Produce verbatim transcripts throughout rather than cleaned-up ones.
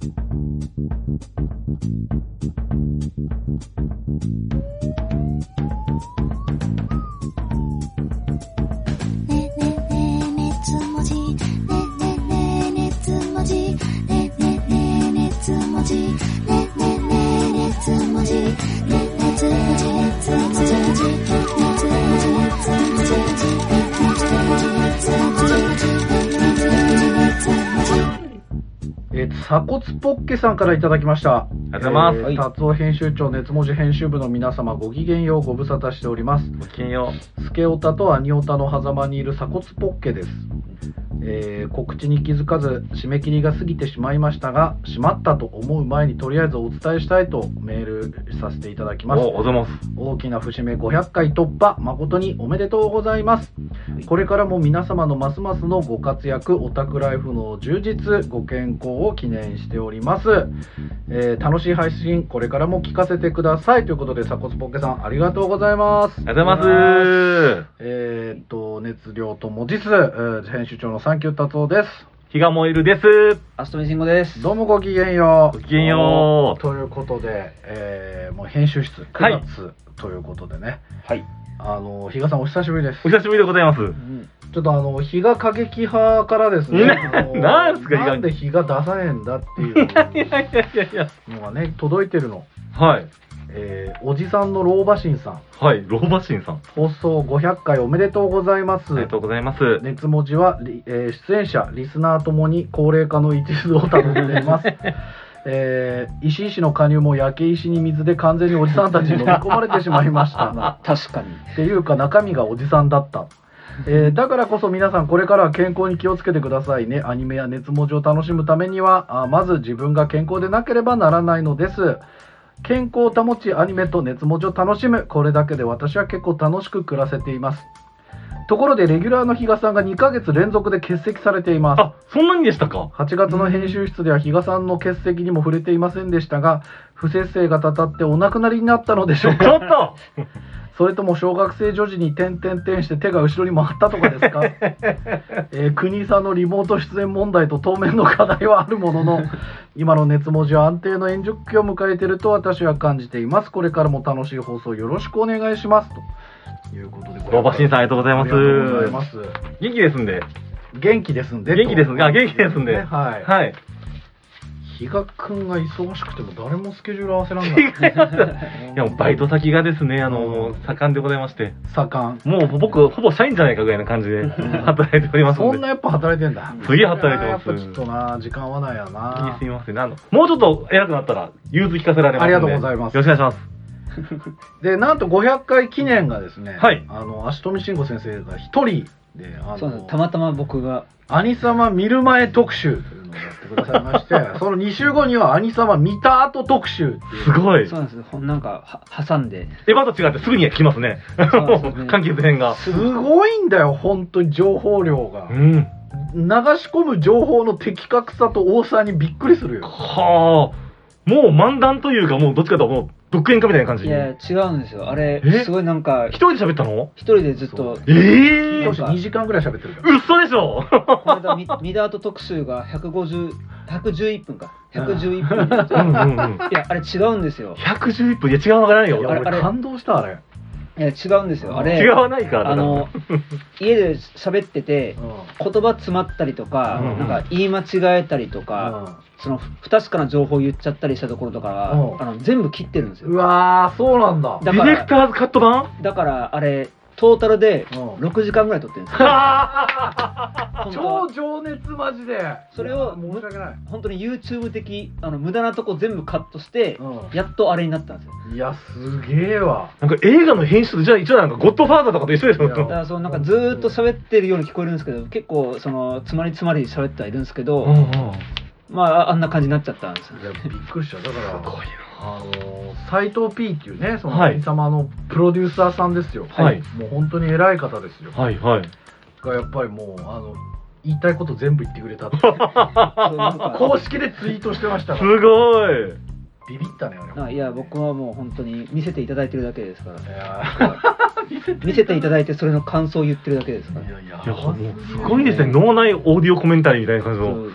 鎖骨ポッケさんからいただきました。 ありがとうございます。 えー、達夫編集長、熱文字編集部の皆様、ごきげんよう、ご無沙汰しております。 ごきげんよう。スケオタとアニオタの狭間にいる鎖骨ポッケです。えー、告知に気づかず締め切りが過ぎてしまいましたが、しまったと思う前にとりあえずお伝えしたいとメールさせていただきます。 お、おざます。 大きな節目ごひゃっかい突破、誠におめでとうございます。これからも皆様のますますのご活躍、オタクライフの充実、ご健康を記念しております。えー、楽しい配信これからも聞かせてくださいということで、鎖骨ポッケさんありがとうございます。 ありがとうございます。 えー、っと熱量と文字数、えー、編集長のサンキュー達夫です。 日が燃えるです。 アストミシンゴです。 どうもごきげんよう。 ごきげんよう。 ということで、えー、もう編集室くがつ、はい、ということでね。 はい。 あの比嘉さんお久しぶりです。 お久しぶりでございます。うん、 ちょっとあの比嘉過激派からですね。 なんすか、 なんで日が出さねえんだっていうのがね届いてるの。 はい。 えー、おじさんの老婆神さん。 はい、老婆神さん。 放送ごひゃっかいおめでとうございます。 ありがとうございます。 熱文字は、えー、出演者リスナーともに高齢化の一途をたどっています。えー、石井氏の加入も焼け石に水で完全におじさんたちに飲み込まれてしまいましたまあ確かにっていうか中身がおじさんだった、えー、だからこそ皆さんこれからは健康に気をつけてくださいね。アニメや熱文字を楽しむためにはあまず自分が健康でなければならないのです。健康を保ちアニメと熱文字を楽しむ、これだけで私は結構楽しく暮らせています。ところでレギュラーの比嘉さんがにかげつ連続で欠席されています。 あ、そんなにでしたか。 はちがつの編集室では比嘉さんの欠席にも触れていませんでしたが、不摂生がたたってお亡くなりになったのでしょうか。 ちょっとそれとも小学生女児に点々点して手が後ろに回ったとかですか。えー、国井さんのリモート出演問題と当面の課題はあるものの、今の熱文字は安定の延熟期を迎えていると私は感じています。これからも楽しい放送よろしくお願いしますということで、 老婆神さんありがとうございます。ありがとうございます。元気ですんで。 元気ですんで。 元気ですんで。あ、元気ですんで。 はい。 はい。 比嘉くんが忙しくても誰もスケジュール合わせらんない。 いやもうバイト先がですね、あの、もう盛んでございまして。 盛ん。 もう僕ほぼ社員じゃないかぐらいな感じで働いておりますので。 そんなやっぱ働いてんだ。 すげえ働いてます。 やっぱちょっとな時間合わないやな。 すみません。あのもうちょっと偉くなったら融通聞かせられますので。 ありがとうございます。 よろしくお願いします。 でなんとごひゃっかい記念がですね。 はい。 あの足富慎吾先生が一人で、あのたまたま僕が兄様見る前特集というのをやってくださいましてそのにしゅうごには兄様見た後特集っていう。 すごい。 そうなんです。なんか挟んでエヴァと違ってすぐに来ますね。完結編がすごいんだよ本当に情報量が、うん、流し込む情報の的確さと多さにびっくりするよ。 はあ、もう漫談というかもうどっちかというともう独演会みたいな感じ。 いや違うんですよ。あれすごいなんか一人で喋ったの？ 一人でずっと。 ええー、にじかんぐらい喋ってるから。 嘘でしょ。 この間ミミダート特集がひゃくごじゅう、ひゃくじゅういっぷんか。ひゃくじゅういっぷん。うんうんうん。いやあれ違うんですよ。 ひゃくじゅういっぷんいや違うのがないよ。 いや俺感動したあれ。 いや違うんですよ。あれ違わないから。 あの家で喋ってて言葉詰まったりとか、なんか言い間違えたりとか。その不確かな情報を言っちゃったりしたところとかは、うん、あの全部切ってるんですよ。 うわーそうなんだ。 ディレクターズカット版だからあれトータルでろくじかんぐらい撮ってるんですよ。 超情熱マジで。 それを申し訳ない。 本当に YouTube 的あの無駄なとこ全部カットして、うん、やっとあれになったんですよ。 いやすげえわ。 なんか映画の編集じゃあ一応なんかゴッドファーザーとかと一緒でしょ。 だからそうなんかずーっと喋ってるように聞こえるんですけど、結構そのつまりつまり喋ってはいるんですけど。うんうん、まああんな感じになっちゃったんですよ。 いやびっくりした。だからすごいな。 あの斎藤 P っていうねその神様のプロデューサーさんですよ。 はい。 もう本当に偉い方ですよ。 はいはい。 がやっぱりもうあの言いたいこと全部言ってくれたって公式でツイートしてましたから。 すごい。 ビビったね俺。いや僕はもう本当に見せていただいてるだけですから。 いや見せていただいてそれの感想を言ってるだけですから。 いやいやもうすごいですね。脳内オーディオコメンタリーみたいな感じの。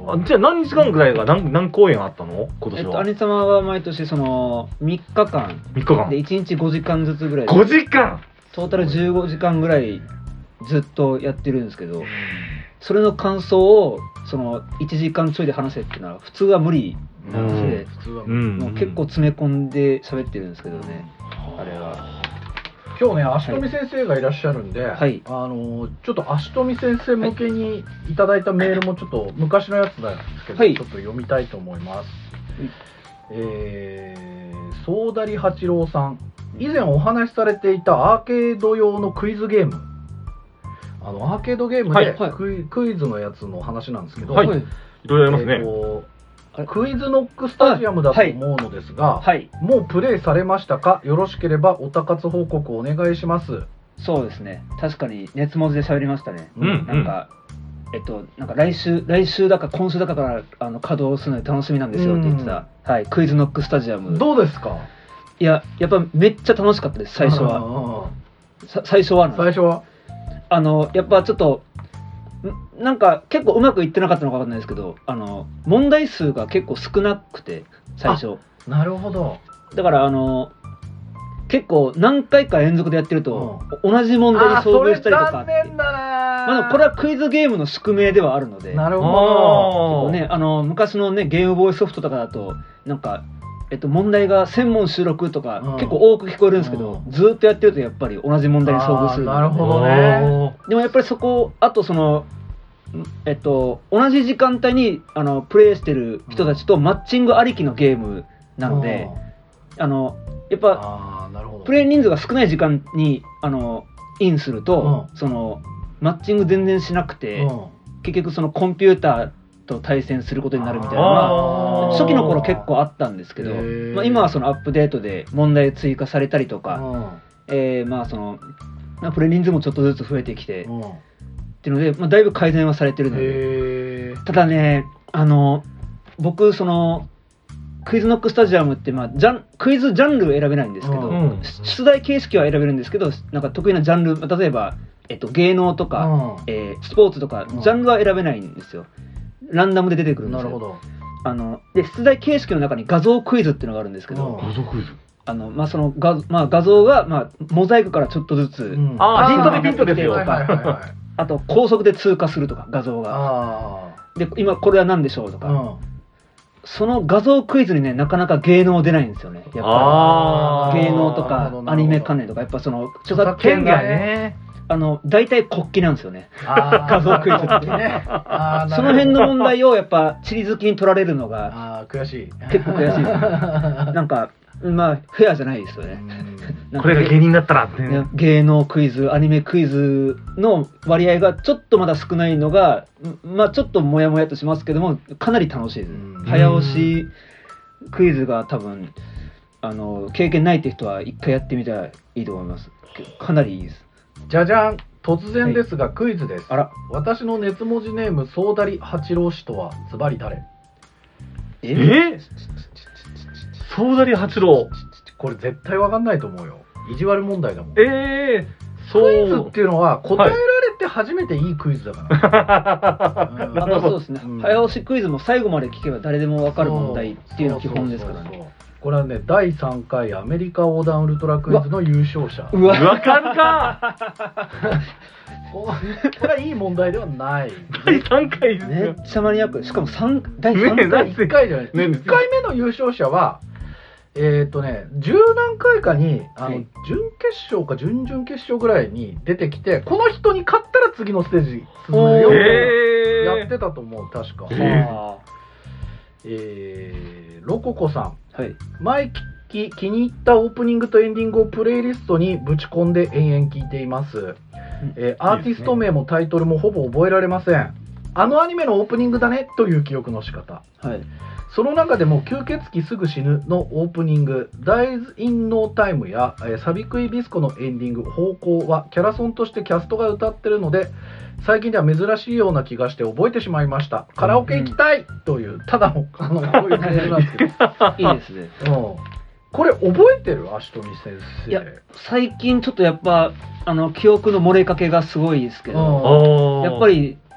あじゃあ何日間ぐらいが何何公演あったの今年は？ えっと、兄様は毎年そのみっかかんみっかかんでいちにちごじかんずつぐらいでごじかんトータルじゅうごじかんぐらいずっとやってるんですけど、それの感想をそのいちじかんちょいで話せっていうのは普通は無理なので、 普通はうんもう結構詰め込んで喋ってるんですけどね、あれは。 今日ね足富先生がいらっしゃるんで、 はいあのちょっと足富先生向けにいただいたメールもちょっと昔のやつなんですけど、 はいちょっと読みたいと思います。えー、ソーダリ八郎さん、以前お話しされていたアーケード用のクイズゲーム、あのアーケードゲームではいクイ,、クイズのやつの話なんですけど、 はいはいいろいろありますね。 えーとあれクイズノックスタジアムだと思うのですが、 はい、 もうプレイされましたか？よろしければおたかつ報告をお願いします。 そうですね、確かに熱文字で喋りましたね。 うんなんか、えっと、なんか来週、来週だか今週だかからあの稼働するので楽しみなんですよって言ってた、はい、クイズノックスタジアム。 どうですか？ いや、やっぱめっちゃ楽しかったです、最初は。 は。 さ最初はなんです最初はあの、やっぱちょっと、んなんか結構うまくいってなかったのかわかんないですけど、あの、問題数が結構少なくて、最初。 なるほど。 だから、あの、結構何回か連続でやってると、同じ問題にあー、 遭それ遇したりとか残って。 念だな。 まあ、でもこれはクイズゲームの宿命ではあるので、 なるほあーど。 ね、あの昔のねゲームボーイソフトとかだとなんか、えっと、問題がせん問収録とか、 うん結構多く聞こえるんですけど、 うんずーっとやってるとやっぱり同じ問題に遭遇するのであーなるほどね。 でもやっぱりそこあとそのんえっと同じ時間帯にあのプレイしてる人たちとマッチングありきのゲームなので、あのやっぱあーなるほど。 プレイ人数が少ない時間にあのインすると、 うんそのマッチング全然しなくて、 うん結局そのコンピューターと対戦することになるみたいなのあーは初期の頃結構あったんですけど、 へーまあ、今はそのアップデートで問題追加されたりとか、 うんえーまあそのまあプレイ人数もちょっとずつ増えてきて、 うんっていうので、まあ、だいぶ改善はされてるので、 へーただねあの僕そのクイズノックスタジアムって、まあ、ジャンクイズジャンル選べないんですけど、 うん出題形式は選べるんですけど、なんか得意なジャンル、例えば、えっと、芸能とか、 うんえースポーツとか、 うんジャンルは選べないんですよ。ランダムで出てくるんですよ。 なるほど。 あので出題形式の中に画像クイズっていうのがあるんですけど、 うん画像クイズ。 あのまあ、その画まあ、画像が、まあ、モザイクからちょっとずつ、 うんあーヒントでヒントですよはいはいはいはい。 あと高速で通過するとか画像があで今これは何でしょうとか、 あ。うん。 その画像クイズにねなかなか芸能出ないんですよねやっぱあーり芸能となるかほどアニメ関連とかやっぱその著作権権ががね。 あの大体国旗なんですよねあー画像クイズってね。あーなるほどその辺の問題をやっぱ地理好きに取られるのがああ悔しい。 結構悔しいですねなんかまあフェアじゃないですよねなんかこれが芸人だったらってねね。 芸能クイズアニメクイズの割合がちょっとまだ少ないのがんまあちょっとモヤモヤとしますけどもかなり楽しいですうん早押しクイズが多分あの経験ないって人は一回やってみたらいいと思いますかなりいいですじゃじゃん。突然ですがクイズです。 あら私の熱文字ネームソーダリ八郎氏とはズバリ誰？ ええソーダリ八郎。 これ絶対わかんないと思うよ。意地悪問題だもん。 ええそう。 クイズっていうのは答えられて初めていいクイズだから。うんあまあそうですね、 うん早押しクイズも最後まで聞けば誰でも分かる問題っていうのが基本ですからねそうそうそうそう。これはねだいさんかいアメリカ横断ウルトラクイズの優勝者。 うわわかるかここれはいい問題ではない。 だいさんかいですよめっ。ちゃマニアックしかもさんだいさんねえ回いっかいじゃない。 ねいっかいめの優勝者はえっとねじゅう何回かにあの、 はい準決勝か準々決勝ぐらいに出てきてこの人に勝ったら次のステージ進めるよみたいなえーやってたと思う確か。 えーはえーロココさん。 あはい毎期気に入ったオープニングとエンディングをプレイリストにぶち込んで延々聞いています、えーアーティスト名もタイトルもほぼ覚えられません。あのアニメのオープニングだねという記憶の仕方。 はいその中でも吸血鬼すぐ死ぬのオープニング Dies in No Time や、えーサビクイビスコのエンディング方向はキャラソンとしてキャストが歌ってるので最近では珍しいような気がして覚えてしまいました。カラオケ行きたいというただのあのこういうメールなんですけどいいですねうんこれ覚えてる足富先生。 いや最近ちょっとやっぱあの記憶の漏れかけがすごいですけどあーやっぱり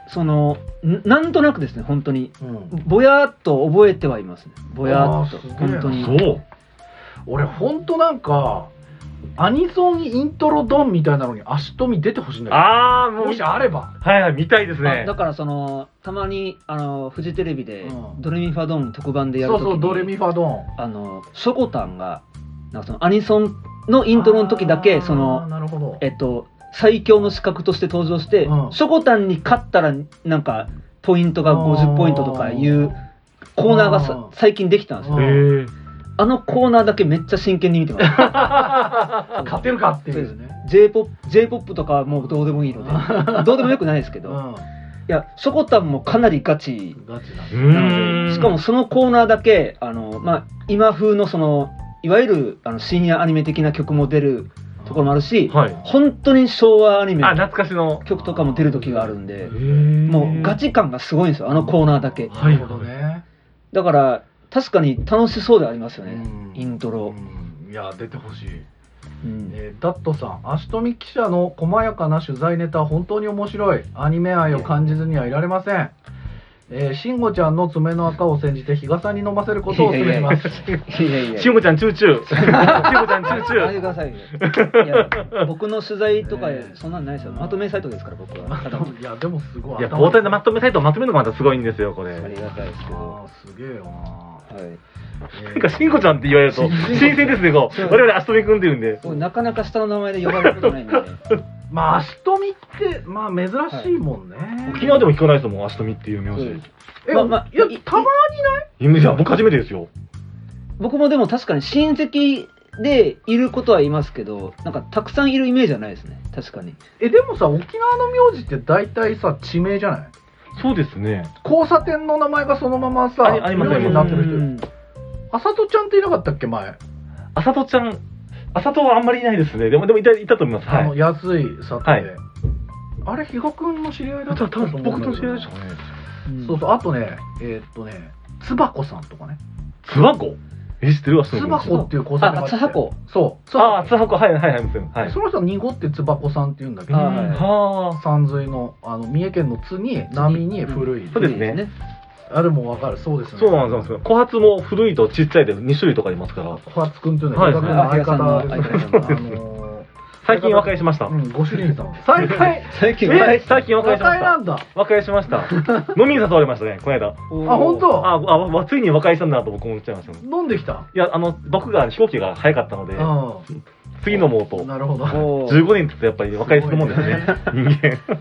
そのんなんとなくですね本当にうん、 ぼやっと覚えてはいますねぼやっとあーすげえな本当にそう俺ほんとなんかアニソンイントロドンみたいなのに足富出てほしいんだけど、 ああもうもしあれば。 はいはい見たいですねあだからそのたまにあのフジテレビでうんドレミファドン特番でやるときにそうそう、ドレミファドン。 あのショコタンがなんかそのアニソンのイントロの時だけそあーのなるほど。 えっと最強の資格として登場して、 うんショコタンに勝ったらなんかポイントがごじゅうポイントとかいうコーナーがさうん最近できたんですよ。 うんへえあのコーナーだけめっちゃ真剣に見てます。 勝てるかっていうね。 J-ポップ、J-ポップ とかはもうどうでもいいのでどうでもよくないですけど、いうん、 やショコタンもかなりガチガチだうね。 なのーんでしかもそのコーナーだけあの、まあ、今風のそのいわゆるあの深夜アニメ的な曲も出るところもあるし、 はい本当に昭和アニメあの懐かしの曲とかも出る時があるんで、 ももうガチ感がすごいんですよあのコーナーだけ。 なるほどね。 だから確かに楽しそうでありますよね、 うんイントロ、 うん、いや出てほしい。 うんえーダットさん、足富記者の細やかな取材ネタは本当に面白い。アニメ愛を感じずにはいられません。えー、慎吾ちゃんの爪の赤を煎じて日傘に飲ませることをお勧めします。 いやいやしもちゃんチューチューしもちゃんチューチューやめてくださいよ。いや僕の取材とかええそんなんないですよ。まとめサイトですから僕は。ただいやでもすごい。 いや膨大なまとめサイトをまとめるのがまたすごいんですよこれありがたいですけど。 あーすげえよな。 はい。 なんかしんこちゃんって言われると新鮮ですねこう我々足止め組んでるんで僕なかなか下の名前で呼ばれることないんで。 まあ足富ってまあ珍しいもんね。 沖縄でも聞かないですもん足止めっていう名字そうですえ、 まあまあいやいたまにない。 いや僕初めてですよ僕もでも確かに親戚でいることはいますけど、なんかたくさんいるイメージはないですね。確かに。 えでもさ沖縄の名字って大体さ地名じゃない。 そうですね交差点の名前がそのままさありあります名字になってるうん人。あさとちゃんっていなかったっけ前。 あさとちゃんあさとはあんまりいないですねでもでもいたいたと思いますあのはい安い里で。 はいあれ比嘉君の知り合いだった多分僕と知り合いでしょうねうんそうそう、あとね、えーっとね、つばこさんとかね。 つばこえ知ってるわつばこっていう交差点があって。 あつばこそう。つああつばばこはいはいはいはいその人は濁ってつばこさんって言うんだけど、 あはいは山水の、あの、三重県の津に、波に古い。 そうですねあれもわかる、そうですね。 あそうなんですよ小発も古いとちっちゃいでに種類とかありますから小松くんっていうのははい比嘉君の相あ方ですね。 比嘉さんの相方あのー最近和解しましたうん、ご主人さん。再会最近え最近和解しました和解なんだ。 和解しました飲みに誘われましたねこの間あ、本当。 ああわついに和解したんだと僕思っちゃいましたね飲んできた。 いやあの僕が飛行機が早かったのでう次のもうとん。なるほど。 おーじゅうごねんってやっぱり和解するもんですね人間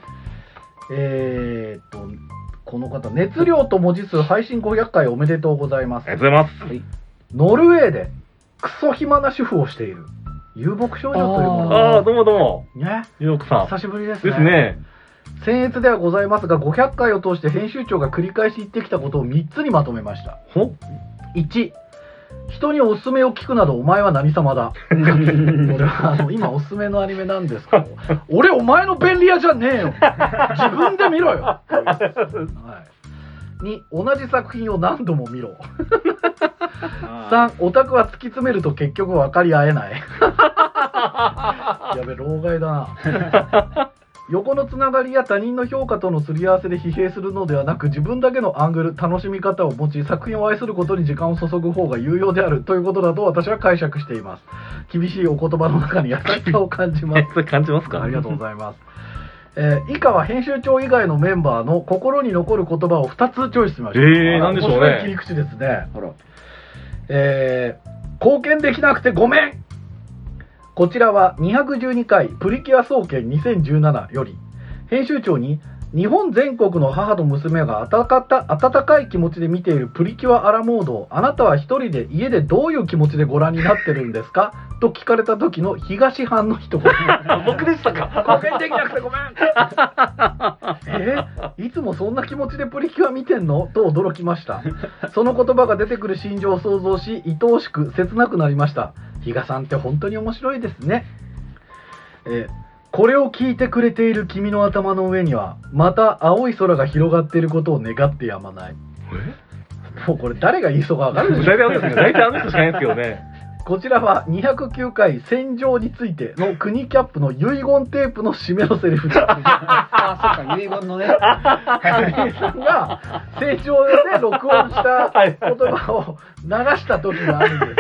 えーっと、この方、熱量と文字数配信ごひゃっかいおめでとうございますあり。がとうございますはいノルウェーでクソ暇な主婦をしている遊牧少女というものああどうもどうもね、 ゆうこさん久しぶりですね。 ですね僭越ではございますが、ごひゃっかいを通して編集長が繰り返し言ってきたことをみっつにまとめました。 ほいち、人におすすめを聞くなどお前は何様だ。これはあの今おすすめのアニメなんですけど、俺お前の便利屋じゃねえよ。自分で見ろよ。はい、に、同じ作品を何度も見ろ。さん、オタクは突き詰めると結局分かり合えない。やべ、老害だな。横のつながりや他人の評価とのすり合わせで疲弊するのではなく、自分だけのアングル、楽しみ方を持ち、作品を愛することに時間を注ぐ方が有用であるということだと私は解釈しています。厳しいお言葉の中に優しさを感じますえ。それ感じますかありがとうございます。えー以下は編集長以外のメンバーの心に残る言葉をふたつチョイスしました。 えーなんでしょうね面白い切り口ですね。 あらえー貢献できなくてごめん。こちらはにひゃくじゅうにかいプリキュア総研にせんじゅうななより編集長に日本全国の母と娘が温かった温かい気持ちで見ているプリキュアアラモードをあなたは一人で家でどういう気持ちでご覧になってるんですかと聞かれた時の東藩の一言。 僕でしたか貢献できなくてごめん。えいつもそんな気持ちでプリキュア見てんのと驚きました。その言葉が出てくる心情を想像し愛おしく切なくなりました。比嘉さんって本当に面白いですね。えーこれを聞いてくれている君の頭の上にはまた青い空が広がっていることを願ってやまない。もうこれ誰が言いそうか分かるでしょ。 大体あの人ですね大体あの人しかいないですけどねこちらはにひゃくきゅうかい戦場についての国キャップの遺言テープの締めのセリフです。 あ、そうか、遺言のね。 国井さんが戦場で録音した言葉を流した時があるんです。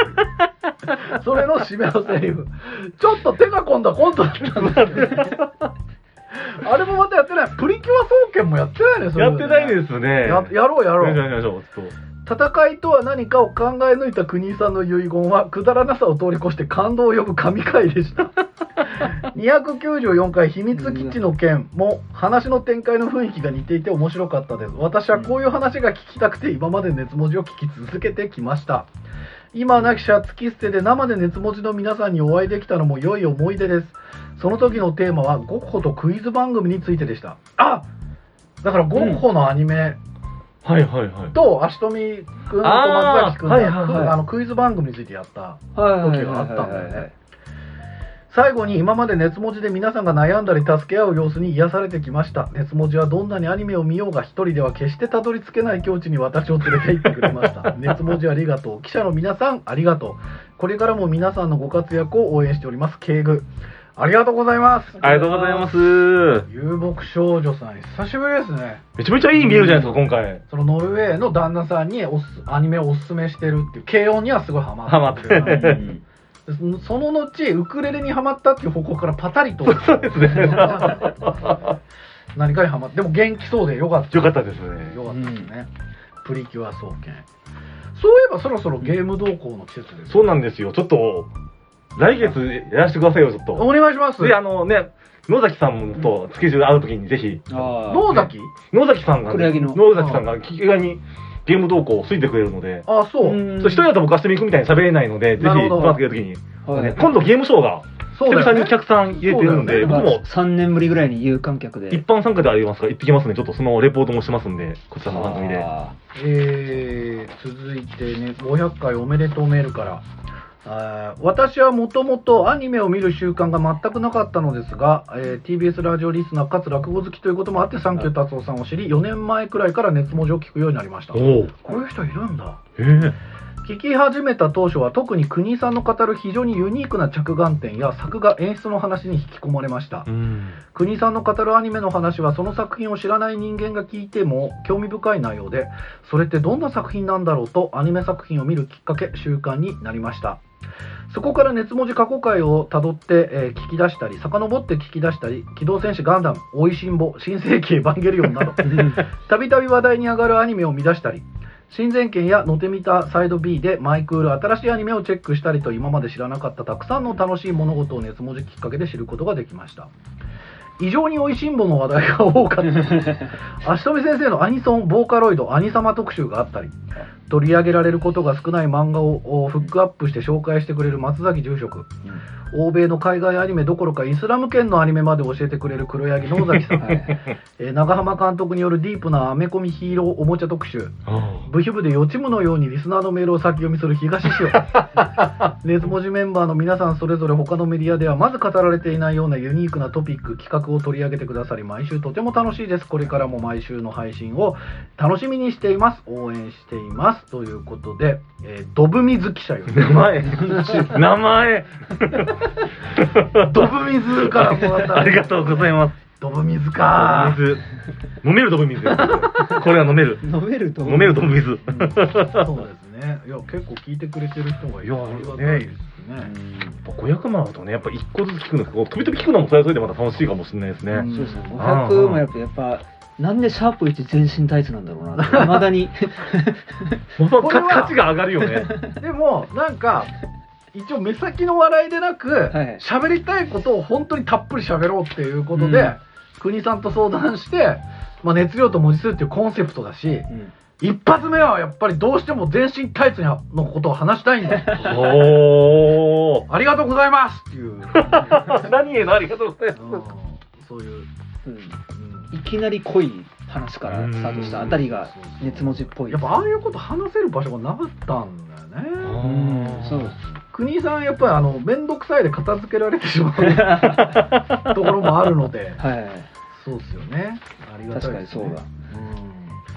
それの締めのセリフ。ちょっと手が込んだコントだったんですよね。あれもまたやってない。プリキュア総研もやってないね、それ、ね。 やってないですね。 や、やろうやろう。 やりましょう、ちょっと。 戦いとは何かを考え抜いた国井さんの遺言はくだらなさを通り越して感動を呼ぶ神回でした。にひゃくきゅうじゅうよんかい秘密基地の件も話の展開の雰囲気が似ていて面白かったです。私はこういう話が聞きたくて今まで熱文字を聞き続けてきました。今はなきシャツキステで生で熱文字の皆さんにお会いできたのも良い思い出です。その時のテーマはゴッホとクイズ番組についてでした。あ、だからゴッホのアニメ、うんはいはいはい。 と、足富くんと松崎くんが、 はいはいはい、 あのクイズ番組についてやった時があったんだよね。最後に今まで熱文字で皆さんが悩んだり助け合う様子に癒されてきました。熱文字はどんなにアニメを見ようが一人では決してたどり着けない境地に私を連れて行ってくれました。熱文字ありがとう。記者の皆さんありがとう。これからも皆さんのご活躍を応援しております。敬具。ありがとうございます。 ありがとうございます。 遊牧少女さん、久しぶりですね。 めちゃめちゃいい見えるじゃないですか、今回。 そのノルウェーの旦那さんにおすアニメをおすすめしてるっていう、軽音にはすごいハマってハマってその後、ウクレレにハマったっていう方向からパタリと。 そうですね。 何かにハマって、でも元気そうでよかった。 よかったですね。 よかったですね。うん、プリキュア総研。そういえばそろそろゲーム同行の季節です。 そうなんですよ。ちょっと。来月やらせてくださいよ、ちょっと。 お願いします。 で、あのね、野崎さんとスケジュール合うときにぜひ。 野崎野崎さんが、 黒柳の。 野崎さんが気軽にゲーム動向をついてくれるので。 あ、そう。 一人だと僕はしてみ行くみたいに喋れないので、ぜひ、野崎がいるときに。今度ゲームショーが、久々にお客さん入れてるので、僕もさんねんぶりぐらいに有観客で。 一般参加でありますから、行ってきますね。ちょっとそのレポートもしますんで、こちらの番組で。 えー、続いてね、ごひゃっかいおめでとうメールから。あ私はもともとアニメを見る習慣が全くなかったのですが、えー、ティービーエス ラジオリスナーかつ落語好きということもあってサンキュー達夫さんを知りよねんまえくらいから熱文字を聞くようになりました。おこういう人いるんだ。 へー聞き始めた当初は特に国井さんの語る非常にユニークな着眼点や作画演出の話に引き込まれました。国井さんの語るアニメの話はその作品を知らない人間が聞いても興味深い内容で、それってどんな作品なんだろうとアニメ作品を見るきっかけ習慣になりました。そこから熱文字過去回をたどって、えー、聞き出したり遡って聞き出したり、機動戦士ガンダム、おいしんぼ、新世紀エヴァンゲリオンなどたびたび話題に上がるアニメを見出したり、新前研やのてみたサイド B でマイクール新しいアニメをチェックしたりと、今まで知らなかったたくさんの楽しい物事を熱文字きっかけで知ることができました。異常においしんぼの話題が多かった足富先生のアニソンボーカロイドアニ様特集があったり、取り上げられることが少ない漫画をフックアップして紹介してくれる松崎住職、うん、欧米の海外アニメどころかイスラム圏のアニメまで教えてくれる黒柳野崎さん、えー、長浜監督によるディープなアメコミヒーローおもちゃ特集、ブヒブで予知夢のようにリスナーのメールを先読みする東潮熱文字メンバーの皆さんそれぞれ他のメディアではまず語られていないようなユニークなトピック企画を取り上げてくださり、毎週とても楽しいです。これからも毎週の配信を楽しみにしています。応援していますということで、えー、ドブミズ記者よ、ね、 名前名前ドブミズからもらったありがとうございます。 ドブ水か水飲めるドブ水これは飲める飲めるドブ飲めるドブ水、うん、 そうですね。いや結構聞いてくれてる人がいる。ありがたいですね。 ごひゃくまんだとね、やっぱいっこずつ聞くの飛び飛び聞くのもそれはそれでまた楽しいかもしれないですね。 うん、そうですね。ごひゃくもやっぱやっぱなんでシャープいち全身タイツなんだろうな。未だに価値が上がるよね。 でもなんか一応目先の笑いでなく喋、はい、りたいことを本当にたっぷり喋ろうっていうことで、うん、国さんと相談して、まあ、熱量と文字数っていうコンセプトだし、うん、一発目はやっぱりどうしても全身タイツのことを話したいんだおありがとうございますっていう何へのありがとうございます、うん、 そういう、 うんうん、いきなり濃い話からスタートしたあたりが熱文字っぽい。 やっぱああいうこと話せる場所がなかったんだよね。 うんそうです。 国井さんやっぱりあの面倒くさいで片付けられてしまうところもあるので、はい、そうですよね。ありがたいですね。確かにそうだ。うん、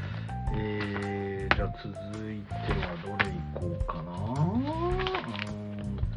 えー、じゃあ続いてはどれいこうかな。うーん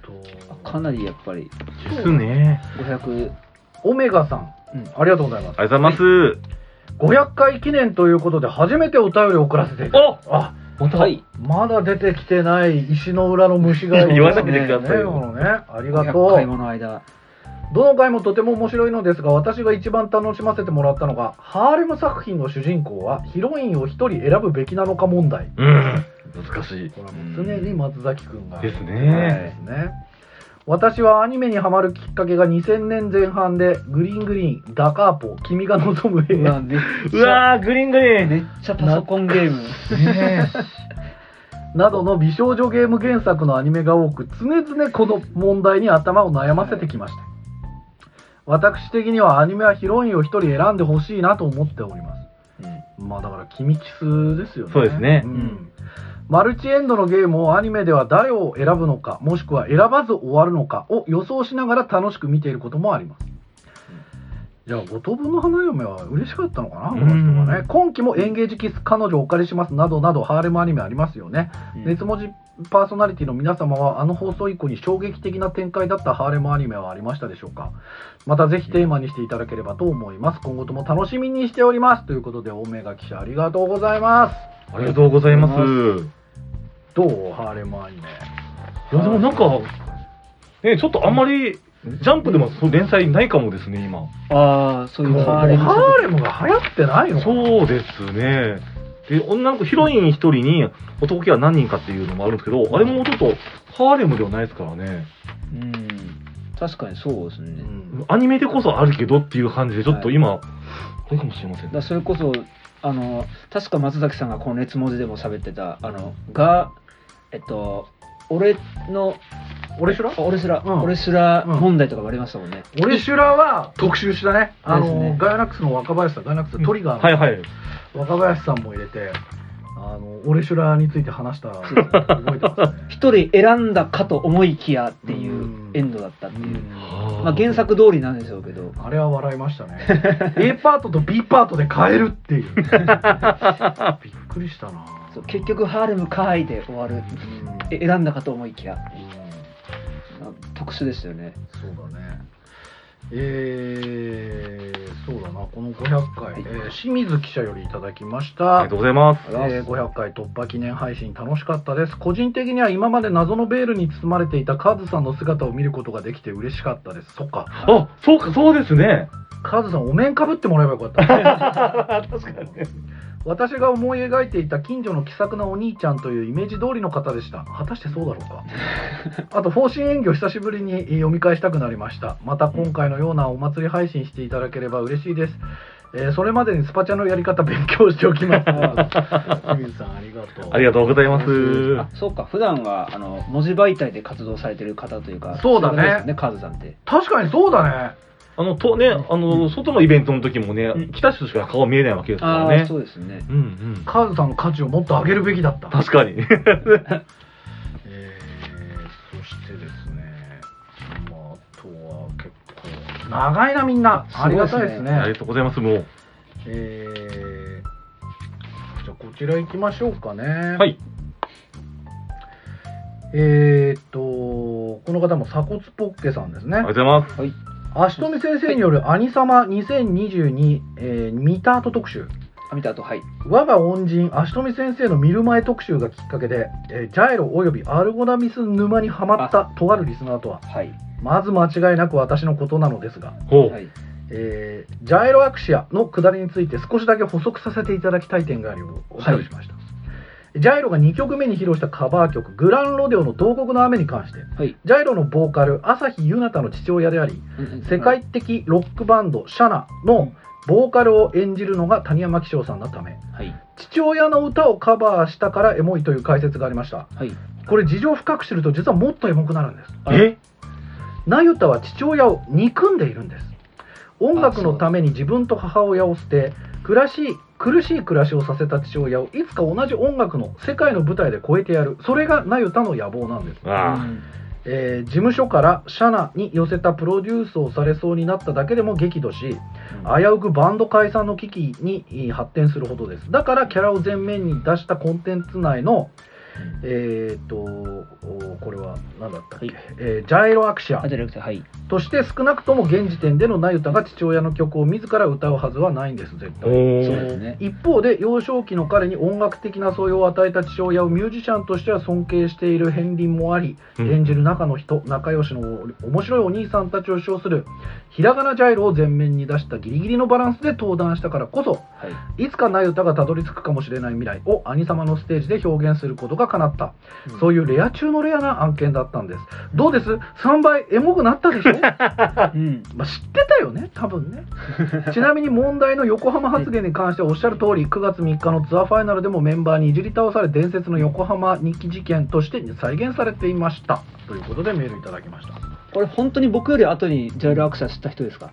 かなりやっぱりですね。 ごひゃくオメガさん、うん、ありがとうございます。 ありがとうございます。はい、 ごひゃっかい記念ということで初めてお便りを送らせていただきます。あ、 はい、 まだ出てきてない石の裏の虫が言わなきゃいけないね。 ありがとう。 ごひゃっかいもの間。 どの回もとても面白いのですが、私が一番楽しませてもらったのが、ハーレム作品の主人公はヒロインを一人選ぶべきなのか問題。 うん、難しい。 これはもう常に松崎くんがですね。 ですね。私はアニメにハマるきっかけがにせんねんぜん半で、グリーングリーン、ダカーポ、君が望む絵。 うわ、めっちゃ、 うわー、グリーングリーン。 めっちゃパソコンゲーム。 ねなどの美少女ゲーム原作のアニメが多く、常々この問題に頭を悩ませてきました。私的にはアニメはヒロインを一人選んでほしいなと思っております。うん、まあだから、君キスですよね。 そうですね。 うん、マルチエンドのゲームをアニメでは誰を選ぶのか、もしくは選ばず終わるのかを予想しながら楽しく見ていることもあります。じゃあ、ご等分の花嫁は嬉しかったのかな、この人がね。今期もエンゲージキス、彼女をお借りしますなどなど、ハーレムアニメありますよね。うん、熱文字パーソナリティの皆様は、あの放送以降に衝撃的な展開だったハーレムアニメはありましたでしょうか。またぜひテーマにしていただければと思います。今後とも楽しみにしております。ということで、オメガ記者ありがとうございます。 ありがとうございます。 どうハーレムアニメ。 いや、でもなんか、ね、ちょっとあんまり、ジャンプでも連載ないかもですね、今。 ああ、そういうハーレム。ハーレムが流行ってないの？ そうですね。で、女の子、ヒロイン一人に男気は何人かっていうのもあるんですけど、あれもちょっとハーレムではないですからね。 うん。確かにそうですね。 うん、アニメでこそあるけどっていう感じで、ちょっと今、はい、あれかもしれませんね。 だそれこそ、あの、確か松崎さんがこの熱文字でも喋ってた、あの、が、えっと、俺の、 俺修羅俺修羅、うん、俺修羅問題とかもありましたもんね。 俺修羅は特集したね。あの、ね、ガイアナックスの若林さん、ガイアナックストリガーの、 うん、はいはい、 若林さんも入れて、あの、俺修羅について話した覚えてますね。 一人選んだかと思いきやっていうエンドだったっていう。うまあ原作通りなんでしょうけど。 あれは笑いましたね。A パートと B パートで変えるっていう。びっくりしたな。 そう結局ハーレムかいで終わる。選んだかと思いきや。特殊ですよね。 そうだね。えー、そうだな、このごひゃっかい、はい、えー、清水記者よりいただきました。 ありがとうございます。 えー、ごひゃっかい突破記念配信楽しかったです。個人的には今まで謎のベールに包まれていたカズさんの姿を見ることができて嬉しかったです。そっか。 あ、そうか、そうですね。 カズさんお面かぶってもらえばよかった。確かにね。私が思い描いていた近所の気さくなお兄ちゃんというイメージ通りの方でした。果たしてそうだろうか。あと、方針演技を久しぶりに読み返したくなりました。また今回のようなお祭り配信していただければ嬉しいです。えー、それまでにスパチャのやり方勉強しておきます。清水さん、ありがとう。 ありがとうございます。 あ、そうか、普段はあの文字媒体で活動されている方というか、 そうだね。 ね、カズさんって。 確かにそうだね。 あのとね、あの、うん、外のイベントの時もね、うん、来た人しか顔見えないわけですからね。 あ、そうですね。 うんうん。 カズさんの価値をもっと上げるべきだった。 確かに。えー、そしてですね、まあ、あとは結構長いなみんな。ありがたいですね。 ありがとうございます。もう。 えー、じゃあこちら行きましょうかね。 はい。 えーっとこの方も鎖骨ポッケさんですね。 ありがとうございます。 はい。 足富先生による兄様にせんにじゅうに、えー、見た後特集。 見た後、はい。 我が恩人足富先生の見る前特集がきっかけで、えー、ジャイロおよびアルゴナミス沼にはまったとあるリスナーとは、はい、まず間違いなく私のことなのですが、 ほう、 はい、えー、ジャイロアクシアの下りについて少しだけ補足させていただきたい点がありお伝えしました。はい、ジャイロがにきょくめに披露したカバー曲「グランロデオの慟哭の雨」に関して、はい、ジャイロのボーカル朝日ゆなたの父親であり、うんうん、世界的ロックバンドシャナのボーカルを演じるのが谷山紀章さんのため、はい、父親の歌をカバーしたからエモいという解説がありました。はい、これ事情深く知ると実はもっとエモくなるんです。 え那由他は父親を憎んでいるんです。音楽のために自分と母親を捨て暮らし苦しい暮らしをさせた父親をいつか同じ音楽の世界の舞台で超えてやる、それが那由他の野望なんです。ああ、えー、事務所からシャナに寄せたプロデュースをされそうになっただけでも激怒し、うん、危うくバンド解散の危機に発展するほどです。だからキャラを前面に出したコンテンツ内の、 えー、っとこれは何だったっけ、はいえー、ジャイロアクシア、 はい、 として少なくとも現時点での那由他が父親の曲を自ら歌うはずはないんです絶対。 そうですね。 一方で幼少期の彼に音楽的な素養を与えた父親をミュージシャンとしては尊敬している片鱗もあり、うん、演じる中の人仲良しの面白いお兄さんたちを称するひらがなジャイロを前面に出したギリギリのバランスで登壇したからこそ、はい、いつか那由他がたどり着くかもしれない未来を兄様のステージで表現することが叶った、うん、そういうレア中のレアな案件だったんです。どうです？さんばいエモくなったでしょ、うんまあ、知ってたよね多分ねちなみに問題の横浜発言に関してはおっしゃる通りくがつみっかのツアーファイナルでもメンバーにいじり倒され伝説の横浜日記事件として再現されていましたということでメールいただきました。 これ本当に僕より後にジャイロアクシア知った人ですか？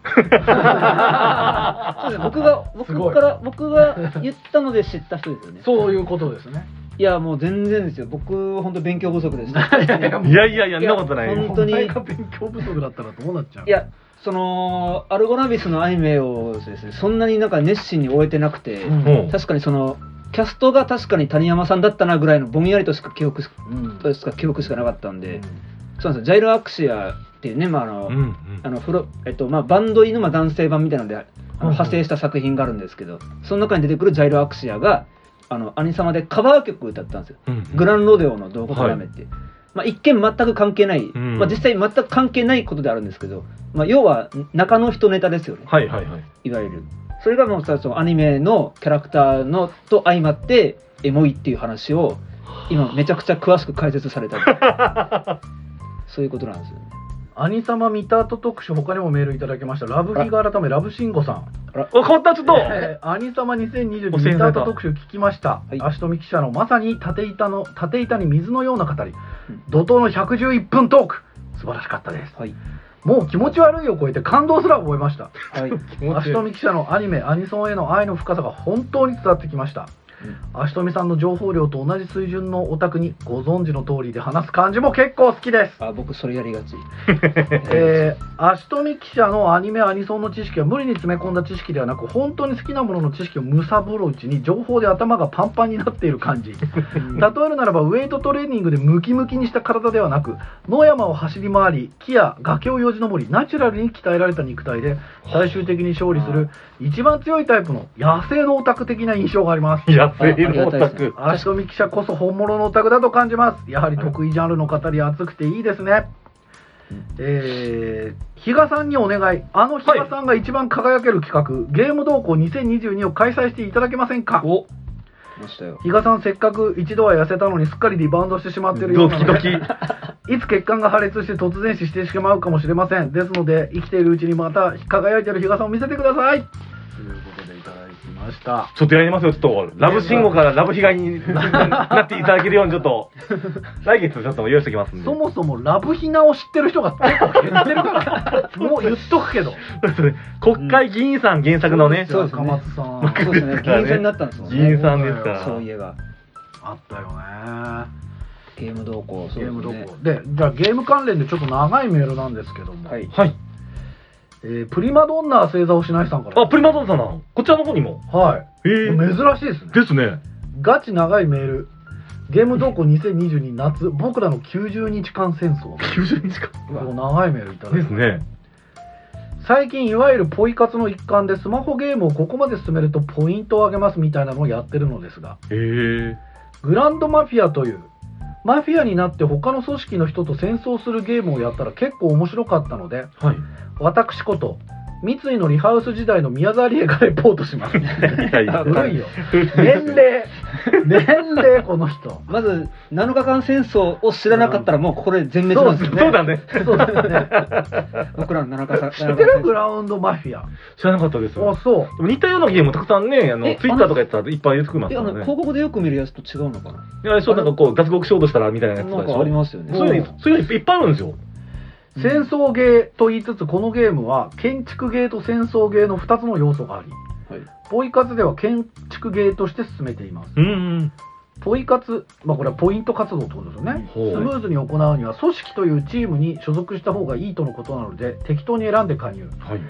そうです。僕が僕から僕が言ったので知った人ですよね。 そういうことですね。 いやもう全然ですよ。僕本当勉強不足でした。 いやいやいや、そんなことない。 本当に。 お前が勉強不足だったらどうなっちゃう？ いやそのアルゴナビスのアニメをですね、そんなになんか熱心に終えてなくて、うん、確かにそのキャストが確かに谷山さんだったなぐらいのぼんやりとしか記憶し、うん、としか記憶しかなかったんで、うん、そうなんですよ。ジャイロアクシアっていうね、まああの、うんうん、あのフロえっとまあバンドイのまあ男性版みたいなのであの派生した作品があるんですけど、その中に出てくるジャイロアクシアがあの兄様でカバー曲を歌ったんですよ、うんうん、グランロデオのどうことやめって、はいまあ、一見全く関係ない、うんまあ、実際全く関係ないことであるんですけど、まあ、要は中の人ネタですよね、 はいはいはい、 いわゆるそれがもうそのアニメのキャラクターのと相まってエモいっていう話を今めちゃくちゃ詳しく解説されたそういうことなんですよね。 兄様見た後特集他にもメールいただきました。ラブヒガ改めラブシンゴさん、 あら変わったちょっと、 えー、兄様にせんにじゅうに見た後特集聞きました。足富記者のまさに縦板の縦板に水のような語り、うん、怒涛のひゃくじゅういっぷんトーク素晴らしかったです、はい、もう気持ち悪いを超えて感動すら覚えました、はい、足富記者のアニメアニソンへの愛の深さが本当に伝わってきました。足富さんの情報量と同じ水準のオタクにご存知の通りで話す感じも結構好きです。 あ、僕それやりがちえー、足富記者のアニメアニソンの知識は無理に詰め込んだ知識ではなく本当に好きなものの知識をむさぼるうちに情報で頭がパンパンになっている感じ例えるならばウェイトトレーニングでムキムキにした体ではなく野山を走り回り木や崖をよじ登りナチュラルに鍛えられた肉体で最終的に勝利する一番強いタイプの野生のオタク的な印象があります。 野生のオタク、 足富記者こそ本物のオタクだと感じます。やはり得意ジャンルの語り熱くていいですね。えー、比嘉さんにお願い。あの比嘉さんが一番輝ける企画、はい、ゲーム同好にせんにじゅうにを開催していただけませんか。 おましたよ。 比嘉さんせっかく一度は痩せたのにすっかりリバウンドしてしまっているようなのでドキドキいつ血管が破裂して突然死してしまうかもしれません。ですので生きているうちにまた輝いている比嘉さんを見せてくださいということでいただきました。 ちょっとやりますよ。ちょっとラブ信号からラブ被害になっていただけるようにちょっと来月ちょっと用意しておきますんで。 そもそもラブヒナを知ってる人が結構減ってるからもう言っとくけど国会議員さん原作のね、 そうですね、 赤松さんそうですね、議員さんになったんですもんね。 議員さんですから。 そういえばあったよね、 ゲーム動向。 ゲーム動向で、じゃあゲーム関連でちょっと長いメールなんですけども、 はい、はいえー、プリマドンナ星座をしないさんから。 あ、プリマドンナさん、こちらの方にも。 はい。 えー、 珍しいですね。 ですね。 ガチ長いメール。ゲーム動向にせんにじゅうに夏、僕らのきゅうじゅうにちかん戦争。 きゅうじゅうにちかん。 もう長いメールいただきまですね。 最近いわゆるポイ活の一環でスマホゲームをここまで進めるとポイントを上げますみたいなのをやってるのですが、 へー。 グランドマフィアというマフィアになって他の組織の人と戦争するゲームをやったら結構面白かったので、 はい、 私こと三井のリハウス時代の宮沢りえがレポートします。いやいや古いよ。年齢年齢この人。 まずなのかかん戦争を知らなかったらもうここで全滅なんですよね。 そうだね。 そうだね。 僕らのなのかかん。 知ってるグラウンドマフィア。 知らなかったです。 あ、そう。 でも似たようなゲームたくさんね、あのツイッターとかやったらいっぱい出てきますからね。 広告でよく見るやつと違うのかな。 いや、そうなんかこう脱獄しようとしたらみたいなやつとかでしょ。 なんかありますよね。 そういうそういうのいっぱいあるんですよ。 戦争ゲーと言いつつこのゲームは建築ゲーと戦争ゲーのふたつの要素があり、はい、ポイ活では建築ゲーとして進めています。 うんうん、 ポイ活、まあ、これはポイント活動ってことですよね。スムーズに行うには組織というチームに所属した方がいいとのことなので適当に選んで加入、 はい、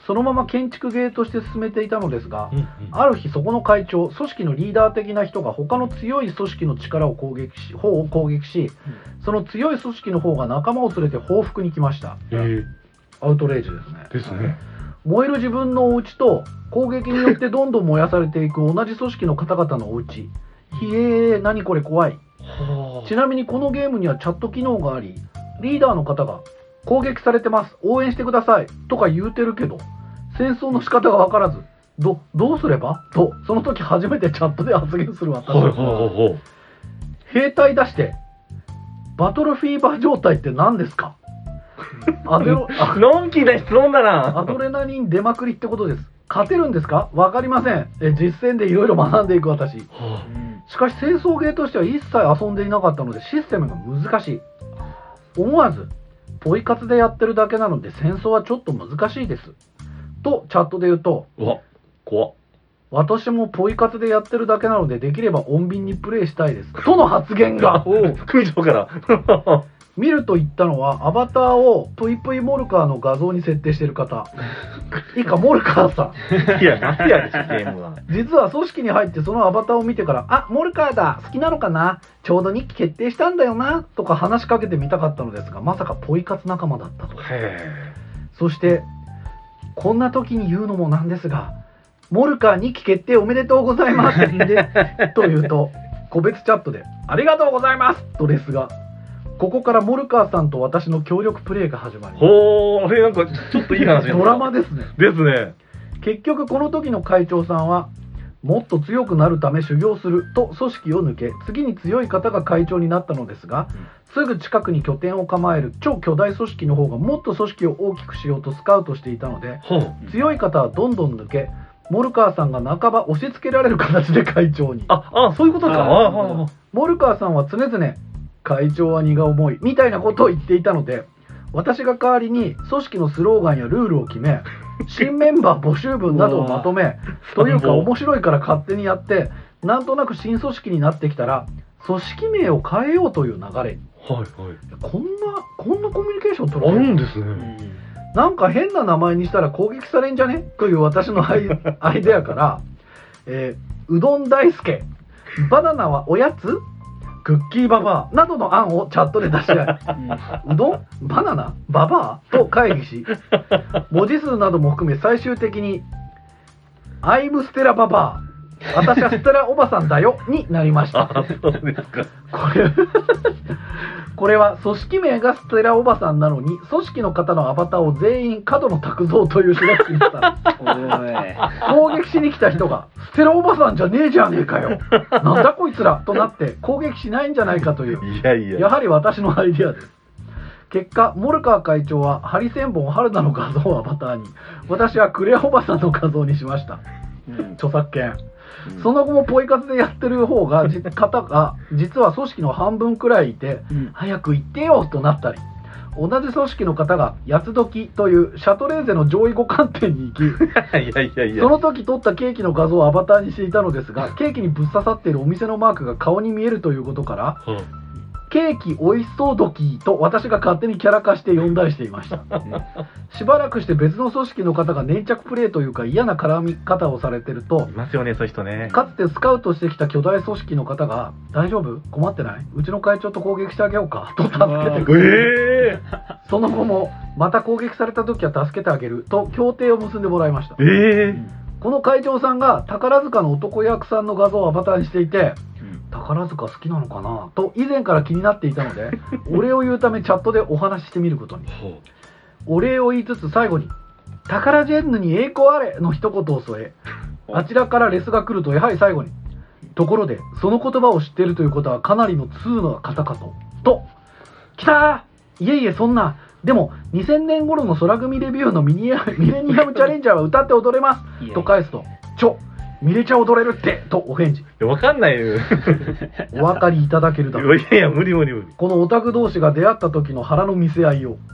そのまま建築芸として進めていたのですが、 うんうん、 ある日そこの会長、組織のリーダー的な人が他の強い組織の力を攻撃し方を攻撃し、うん、その強い組織の方が仲間を連れて報復に来ました。 えー、 アウトレイジですね。 ですね。 燃える自分のお家と攻撃によってどんどん燃やされていく同じ組織の方々のお家。ひえー、何これ怖い。ちなみにこのゲームにはチャット機能があり、リーダーの方が攻撃されてます、応援してくださいとか言うてるけど、戦争の仕方が分からず、どどうすればとその時初めてチャットで発言する私は、兵隊出してバトルフィーバー状態って何ですか？アデロのんきな質問だな。 アドレナリン出まくりってことです。勝てるんですか？分かりません。え実践でいろいろ学んでいく私、はあ、しかし戦争ゲーとしては一切遊んでいなかったのでシステムが難しい。思わずポイ活でやってるだけなので戦争はちょっと難しいですとチャットで言うと、 うわ怖っ、 私もポイ活でやってるだけなのでできれば穏便にプレイしたいですとの発言が組長から見ると言ったのはアバターをプイプイモルカーの画像に設定している方以下モルカーさんいやなんでやでしょゲームは。 実は組織に入ってそのアバターを見てから、あモルカーだ好きなのかな、ちょうど日記決定したんだよなとか話しかけてみたかったのですが、まさかポイ活仲間だったと。そしてこんな時に言うのもなんですが、モルカーにき決定おめでとうございますと言うと個別チャットでありがとうございますとですが、ここからモルカーさんと私の協力プレイが始まります。 ほー、なんかちょっといい話ドラマですね。 ですね。 結局この時の会長さんはもっと強くなるため修行すると組織を抜け、次に強い方が会長になったのですが、すぐ近くに拠点を構える超巨大組織の方がもっと組織を大きくしようとスカウトしていたので、強い方はどんどん抜け、モルカーさんが半ば押し付けられる形で会長に。 ああ、そういうことか。ああ、 モルカーさんは常々会長は荷が重いみたいなことを言っていたので、私が代わりに組織のスローガンやルールを決め、新メンバー募集文などをまとめというか面白いから勝手にやって、なんとなく新組織になってきたら組織名を変えようという流れ。はいはい。こんなこんなコミュニケーション取るあるんですね。 なんか変な名前にしたら攻撃されんじゃねという私のアイ、アイデアから、えー、うどん大輔、バナナはおやつ、クッキーババアなどの案をチャットで出し合い、うん、うどんバナナババアと会議し、文字数なども含め最終的にアイムステラババア、私はステラおばさんだよになりました。 あ、そうですか。 これこれは組織名がステラおばさんなのに組織の方のアバターを全員角野卓造という人が作った攻撃しに来た人がステラおばさんじゃねえじゃねえかよ、なんだこいつらとなって攻撃しないんじゃないかという、 いやいや、 やはり私のアイデアです。結果モルカー会長はハリセンボン春菜の画像をアバターに、私はクレアおばさんの画像にしました、うん、著作権。その後もポイ活でやってる方が方が実は組織の半分くらいいて、うん、早く行ってよとなったり、同じ組織の方が八つ時というシャトレーゼの上位互換店に行きいやいやいや、 その時撮ったケーキの画像をアバターにしていたのですが、ケーキにぶっ刺さっているお店のマークが顔に見えるということから、うん、ケーキおいしそうドキと私が勝手にキャラ化して呼んだりしていました。しばらくして別の組織の方が粘着プレイというか嫌な絡み方をされてると、 いますよね、そういう人ね。 かつてスカウトしてきた巨大組織の方が大丈夫？困ってない？うちの会長と攻撃してあげようかと助けてくれる。えー、その後もまた攻撃された時は助けてあげると協定を結んでもらいました。 えー、 この会長さんが宝塚の男役さんの画像をアバターにしていて、宝塚好きなのかなと以前から気になっていたのでお礼を言うためチャットでお話ししてみることに。お礼を言いつつ最後に宝ジェンヌに栄光あれの一言を添え、あちらからレスが来るとやはり最後に、ところでその言葉を知っているということはかなりの通の方かとと来たー、いえいえそんな、でもにせんねん頃の空組レビューのミニアミレニアムチャレンジャーは歌って踊れますと返すと、ちょミレちゃ踊れるってとお返事。 わかんないよお分かりいただけるだろう。 いやいや無理無理無理。 このオタク同士が出会った時の腹の見せ合いを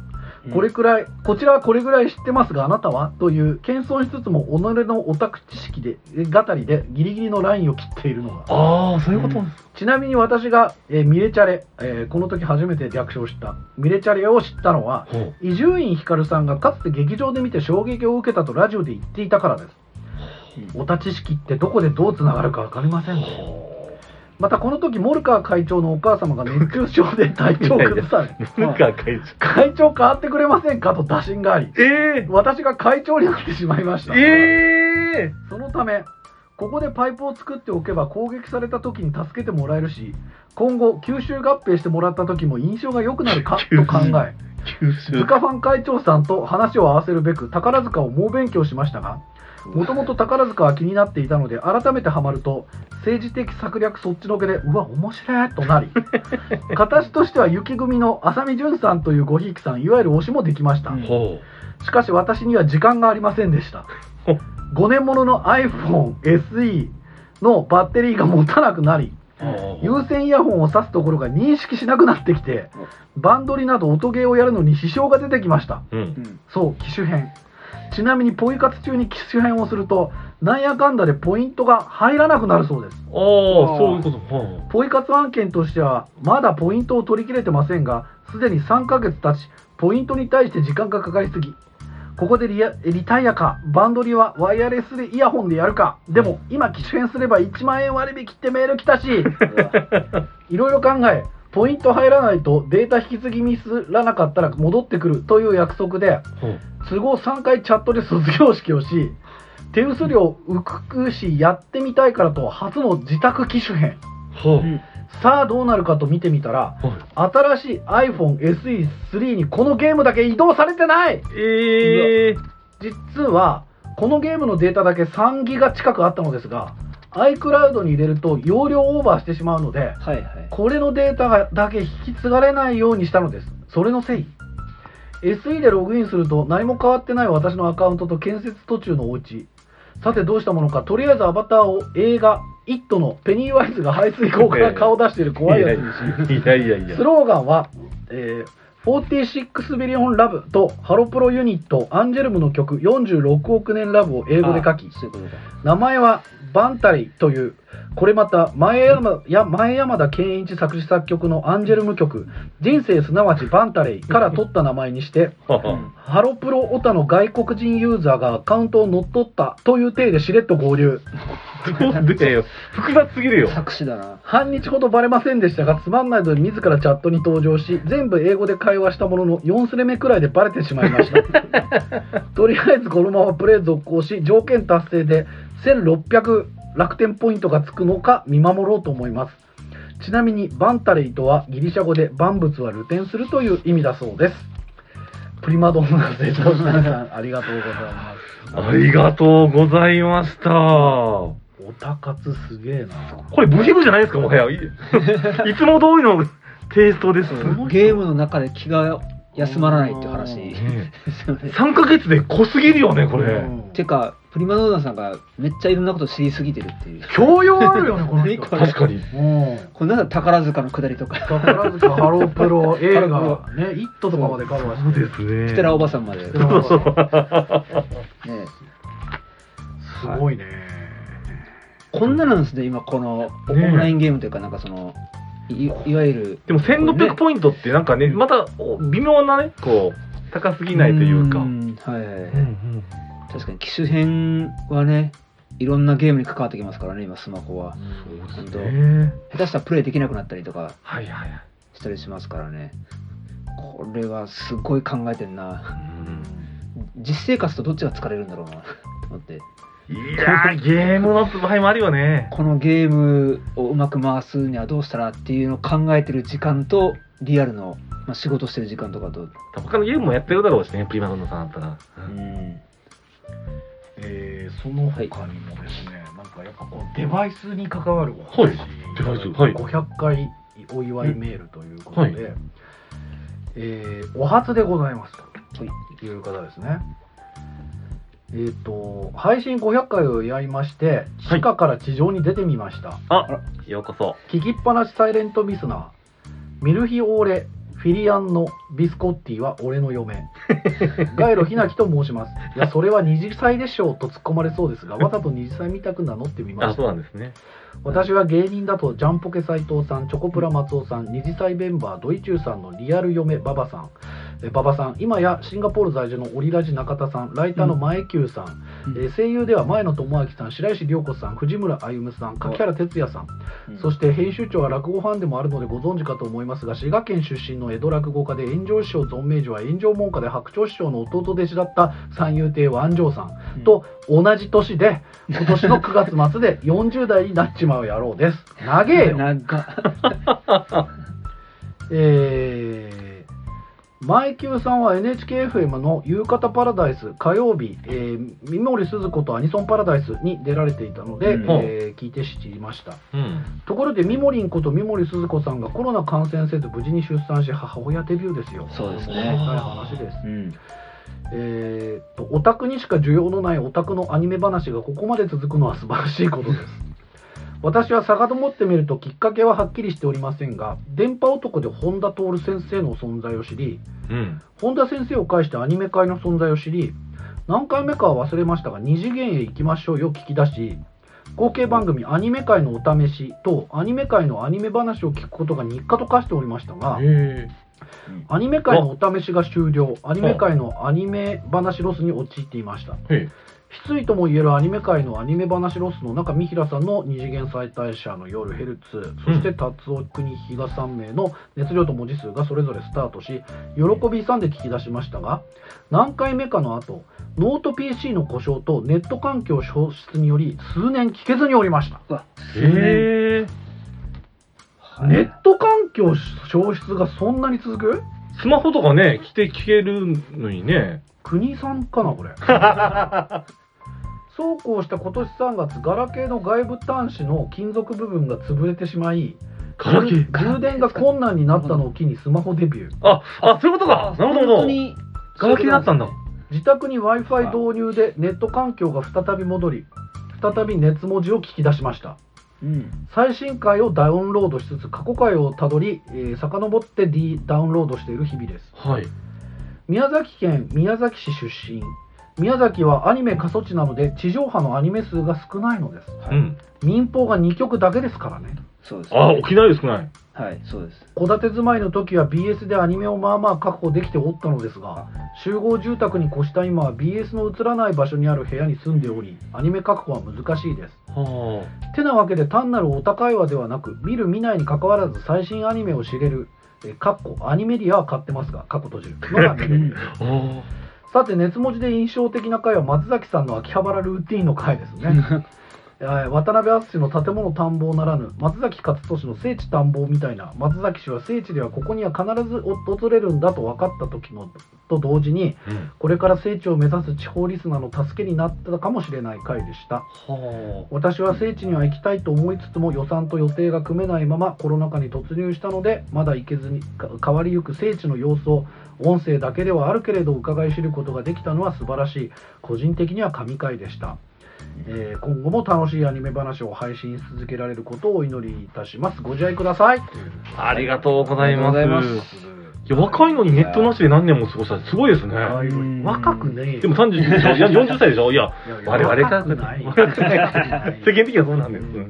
これくらい、こちらはこれぐらい知ってますがあなたはという謙遜しつつも己のオタク知識で語りでギリギリのラインを切っているのが、 ああそういうこと、うん、 ちなみに私が、えー、ミレチャレ、えー、この時初めて略称を知ったミレチャレを知ったのは伊集院光さんがかつて劇場で見て衝撃を受けたとラジオで言っていたからです。オタ知識ってどこでどうつながるか分かりませんね。またこの時モルカー会長のお母様が熱中症で体調を崩されモルカー会長会長変わってくれませんかと打診があり、 えー、 私が会長になってしまいました。 えー、 そのためここでパイプを作っておけば攻撃された時に助けてもらえるし、今後吸収合併してもらった時も印象が良くなるかと考え塚ファン会長さんと話を合わせるべく宝塚を猛勉強しましたが、もともと宝塚は気になっていたので改めてハマると政治的策略そっちのけでうわ面白いとなり形としては雪組の浅見純さんというごひいきさんいわゆる推しもできました、うん、しかし私には時間がありませんでしたごねんものの アイフォンエスイー のバッテリーが持たなくなり有線イヤホンを挿すところが認識しなくなってきてバンドリなど音ゲーをやるのに支障が出てきました、うん、そう機種変。ちなみにポイ活中に機種変をするとなんやかんだでポイントが入らなくなるそうです。 ああそういうこと。 ポイ活案件としてはまだポイントを取り切れてませんがすでにさんかげつ経ちポイントに対して時間がかかりすぎ、ここで リ, リタイアかバンドリはワイヤレスでイヤホンでやるか、でも今機種変すればいちまんえん割引ってメール来たしいろいろ考えポイント入らないとデータ引き継ぎミスらなかったら戻ってくるという約束で、都合さんかいチャットで卒業式をし手数料浮くしやってみたいからと初の自宅機種変、うん、さあどうなるかと見てみたら、新しい アイフォンエスイースリー にこのゲームだけ移動されてない。 えー、 実はこのゲームのデータだけさんギガ近くあったのですがiCloud に入れると容量オーバーしてしまうので、はいはい、これのデータがだけ引き継がれないようにしたのです。それのせい エスイー でログインすると何も変わってない私のアカウントと建設途中のお家。さてどうしたものか、とりあえずアバターを映画イットのペニーワイズが排水口から顔を出している怖いやつにしいやいやいやスローガンは、えーフォーティーシックスビリオンラブとハロプロユニットアンジェルムの曲よんじゅうろくおくねんラブを英語で書き、名前はバンタリという、これまた前山や前山田健一作詞作曲のアンジェルム曲人生すなわちバンタレイから取った名前にしてハロプロオタの外国人ユーザーがアカウントを乗っ取ったという体でしれっと合流。 複雑すぎるよ。 作詞だな。 半日ほどバレませんでしたが、つまんないので自らチャットに登場し全部英語で会話したもののよんスレ目くらいでバレてしまいましたとりあえずこのままプレイ続行し条件達成でせんろっぴゃく楽天ポイントがつくのか見守ろうと思います。ちなみにバンタレイとはギリシャ語で万物は流転するという意味だそうです。プリマドンナ生徒さんありがとうございます。 ありがとうございました。 オタ活すげえな。 これブヒブじゃないですかもはや。いつも通りのテイストです。 ゲームの中で気が休まらないっていう話、ね、 さんかげつで濃すぎるよねこれ。 てかプリマドーナさんがめっちゃいろんなこと知りすぎてるっていう。 教養あるよねこの人。 確かに。 これなんだ宝塚の下りとか。 宝塚ハロープロ映画ね、イットとかまでカバーして。 そうですね。 ステラおばさんまで。 そうそうね。すごいね。 こんななんですね今このオンラインゲームというかなんかその。い, いわゆるでもせんろっぴゃくポイントってなんかねまた微妙なねこう高すぎないというか、うんはいはいはい、うんうん、確かに機種変はねいろんなゲームに関わってきますからね今スマホは、うん、そうですね、下手したらプレイできなくなったりとかしたりしますからね。これはすごい考えてんな、うん、実生活とどっちが疲れるんだろうなと思って。 いやーゲームの場合もあるよね。 このゲームをうまく回すにはどうしたらっていうのを考えてる時間とリアルの、まあ、仕事してる時間とかと他のゲームもやってるだろうしねプリマドンナさんだったら、うんえー、その他にもですね、はい、なんかやっぱこうデバイスに関わるお話、 はい、デバイス、はい、 ごひゃっかいお祝いメールということで、はいえー、お初でございますという方ですね。えー、と配信ごひゃっかいを祝いまして地下から地上に出てみました、 はい、あようこそ。 聞きっぱなしサイレントミスナーミルヒオーレフフィリアンのビスコッティは俺の嫁。ガイロひなきと申します。いや、それは二次祭でしょうと突っ込まれそうですが、わざと二次祭みたく名乗ってみました。 あ、そうなんですね。 私は芸人だとジャンポケ斉藤さん、チョコプラ松尾さん、二次祭メンバードイチューさんのリアル嫁ババさん、えババさん、今やシンガポール在住のオリラジ中田さん、ライターの前久さん、うん、え声優では前野智明さん、白石涼子さん、藤村歩夢さん、柿原哲也さん、うん、そして編集長は落語ファンでもあるのでご存知かと思いますが、滋賀県出身の江戸落語家で炎上師匠存命時は炎上門下で白鳥師匠の弟弟子だった三遊亭万丈さん、うん、と同じ年で今年のくがつ末でよんじゅう代になっちまう野郎です。長えよ。 なんかえー、前久さんは エヌエイチケーエフエム の夕方パラダイス火曜日、えー、三森すず子とアニソンパラダイスに出られていたので、うん、えー、聞いて知りました、うん、ところで三森んこと三森すず子さんがコロナ感染せず無事に出産し母親デビューですよ。 そうですね。 はい、話です、うん、えー、とオタクにしか需要のないオタクのアニメ話がここまで続くのは素晴らしいことです。私は遡ってみるときっかけははっきりしておりませんが、電波男で本田徹先生の存在を知り、うん、本田先生を介してアニメ界の存在を知り、何回目かは忘れましたが二次元へ行きましょうよ聞き出し、後継番組アニメ界のお試しとアニメ界のアニメ話を聞くことが日課と化しておりましたが、アニメ界のお試しが終了、アニメ界のアニメ話ロスに陥っていました。失意ともいえるアニメ界のアニメ話ロスの中、三平さんの二次元再退者の夜ヘルツ、そして達夫国比嘉さん名の熱量と文字数がそれぞれスタートし、喜びさんで聞き出しましたが、何回目かの後、ノート ピーシー の故障とネット環境消失により数年聞けずにおりました。 へー、 ネット環境消失がそんなに続く？ スマホとかね、来て聞けるのにね。 国さんかなこれ。そうこうした今年さんがつ、ガラケーの外部端子の金属部分が潰れてしまい、 ガラケー充電が困難になったのを機にスマホデビュー。 あ、あ、そういうことか。なるほど。ガラケーだったんだ。 自宅に Wi-Fi 導入でネット環境が再び戻り、再び熱文字を聞き出しました。うん、最新回をダウンロードしつつ過去回をたどり、えー、遡って、D、ダウンロードしている日々です。はい、宮崎県宮崎市出身。宮崎はアニメ過疎地なので地上波のアニメ数が少ないのです。はい、うん、民放がにきょくだけですからね。 そうですね。 あ、沖縄で少ない。 はい、そうです。 戸建て住まいの時は ビーエス でアニメをまあまあ確保できておったのですが、集合住宅に越した今は ビーエス の映らない場所にある部屋に住んでおり、アニメ確保は難しいです。はあ、てなわけで単なるオタ会話ではなく、見る見ないに関わらず最新アニメを知れる、えかっこアニメディアは買ってますが、かっこ閉じるのが見れる。さて、熱文字で印象的な回は松崎さんの秋葉原ルーティーンの回ですね。渡辺篤の建物探訪ならぬ松崎勝利の聖地探訪みたいな、松崎氏は聖地ではここには必ず訪れるんだと分かった時のと同時に、うん、これから聖地を目指す地方リスナーの助けになったかもしれない回でした。は私は聖地には行きたいと思いつつも予算と予定が組めないままコロナ禍に突入したので、まだ行けずに変わりゆく聖地の様子を音声だけではあるけれど伺い知ることができたのは素晴らしい、個人的には神回でした。えー、今後も楽しいアニメ話を配信し続けられることをお祈りいたします。ご自愛ください。 ありがとうございます。いや、若いのにネットなしで何年も過ごしたらすごいですね。 若くね。 でもさんじゅうでしょ、いやよんじゅっさいでしょ。いや、我々 若くない。 世間的にはそうなんです。うん、はい。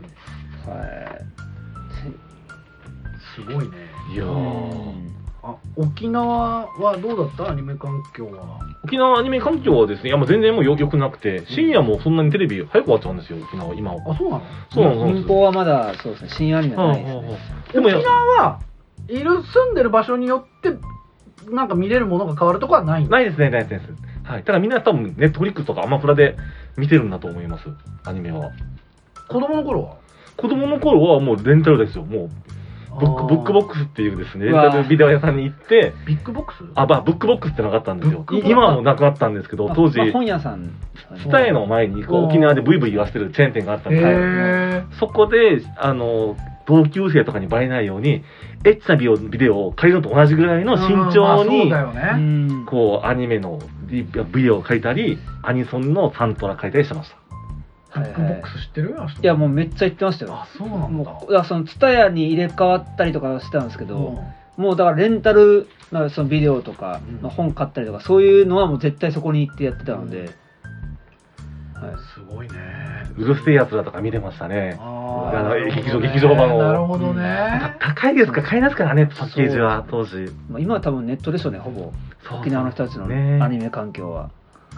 すごいね。 いやー。 あ、沖縄はどうだった？アニメ環境は。 沖縄アニメ環境はですね、いやもう全然もうよくなくて、深夜もそんなにテレビ早く終わっちゃうんですよ、沖縄今は。 あ、そうなの？ そうなの。 民放はまだそうですね、深夜アニメはないですね。 でも沖縄はいる住んでる場所によってなんか見れるものが変わるとこはないんないですね、ないです。はい。ただみんな多分ネットフリックスとかアマプラで見てるんだと思います、アニメは。 子供の頃は？ 子供の頃はもうレンタルですよ、もう。ブック、ブックボックスっていうですね、レンタルビデオ屋さんに行って、 ビッグボックス？ あ、まあ、ブックボックスってなかったんですよ。今はもうなくなったんですけど、当時、 本屋さん。 スタエの前にこう沖縄でブイブイ言わせてるチェーン店があったんですよ。そこで、あの、同級生とかにバレないように、エッチなビデオを借りるのと同じぐらいの身長に、こう、アニメのビデオを借りたり、アニソンのサントラ借りたりしてました。 ブックボックス知ってる？ いやもうめっちゃ行ってましたよ。 あ、そうなんだ。 もうそのツタヤに入れ替わったりとかしてたんですけど、うん、 もうだからレンタルのそのビデオとか、うん、本買ったりとかそういうのはもう絶対そこに行ってやってたので、 うん、はい、すごいね。 うるせえやつらとか見てましたね。 ああの劇場劇場版を。 なるほどね。 高いですから買いますからね、パッケージは当時。 まあ、今は多分ネットでしょうね、ほぼ沖縄の人たちのアニメ環境は。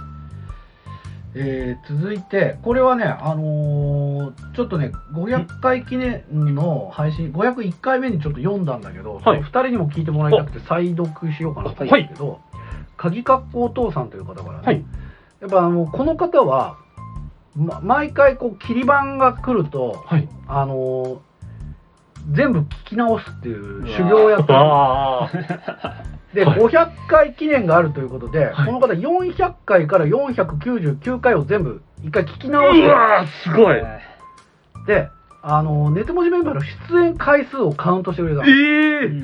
えー、続いてこれはね、あのー、ちょっとねごひゃっかい記念の配信ごひゃくいっかいめにちょっと読んだんだけど、はい、ふたりにも聞いてもらいたくて再読しようかなと思うんですけど、はい、鍵かっこお父さんという方からね、はい、やっぱあのこの方は、ま、毎回こう切り番が来ると、はい、あのー、全部聞き直すっていう修行をやってるで、はい、ごひゃっかい記念があるということで、はい、この方よんひゃっかいからよんひゃくきゅうじゅうきゅうかいを全部一回聞き直して、うわーすごい。 で、あのネット文字メンバーの出演回数をカウントしてくれた。 えー、うん、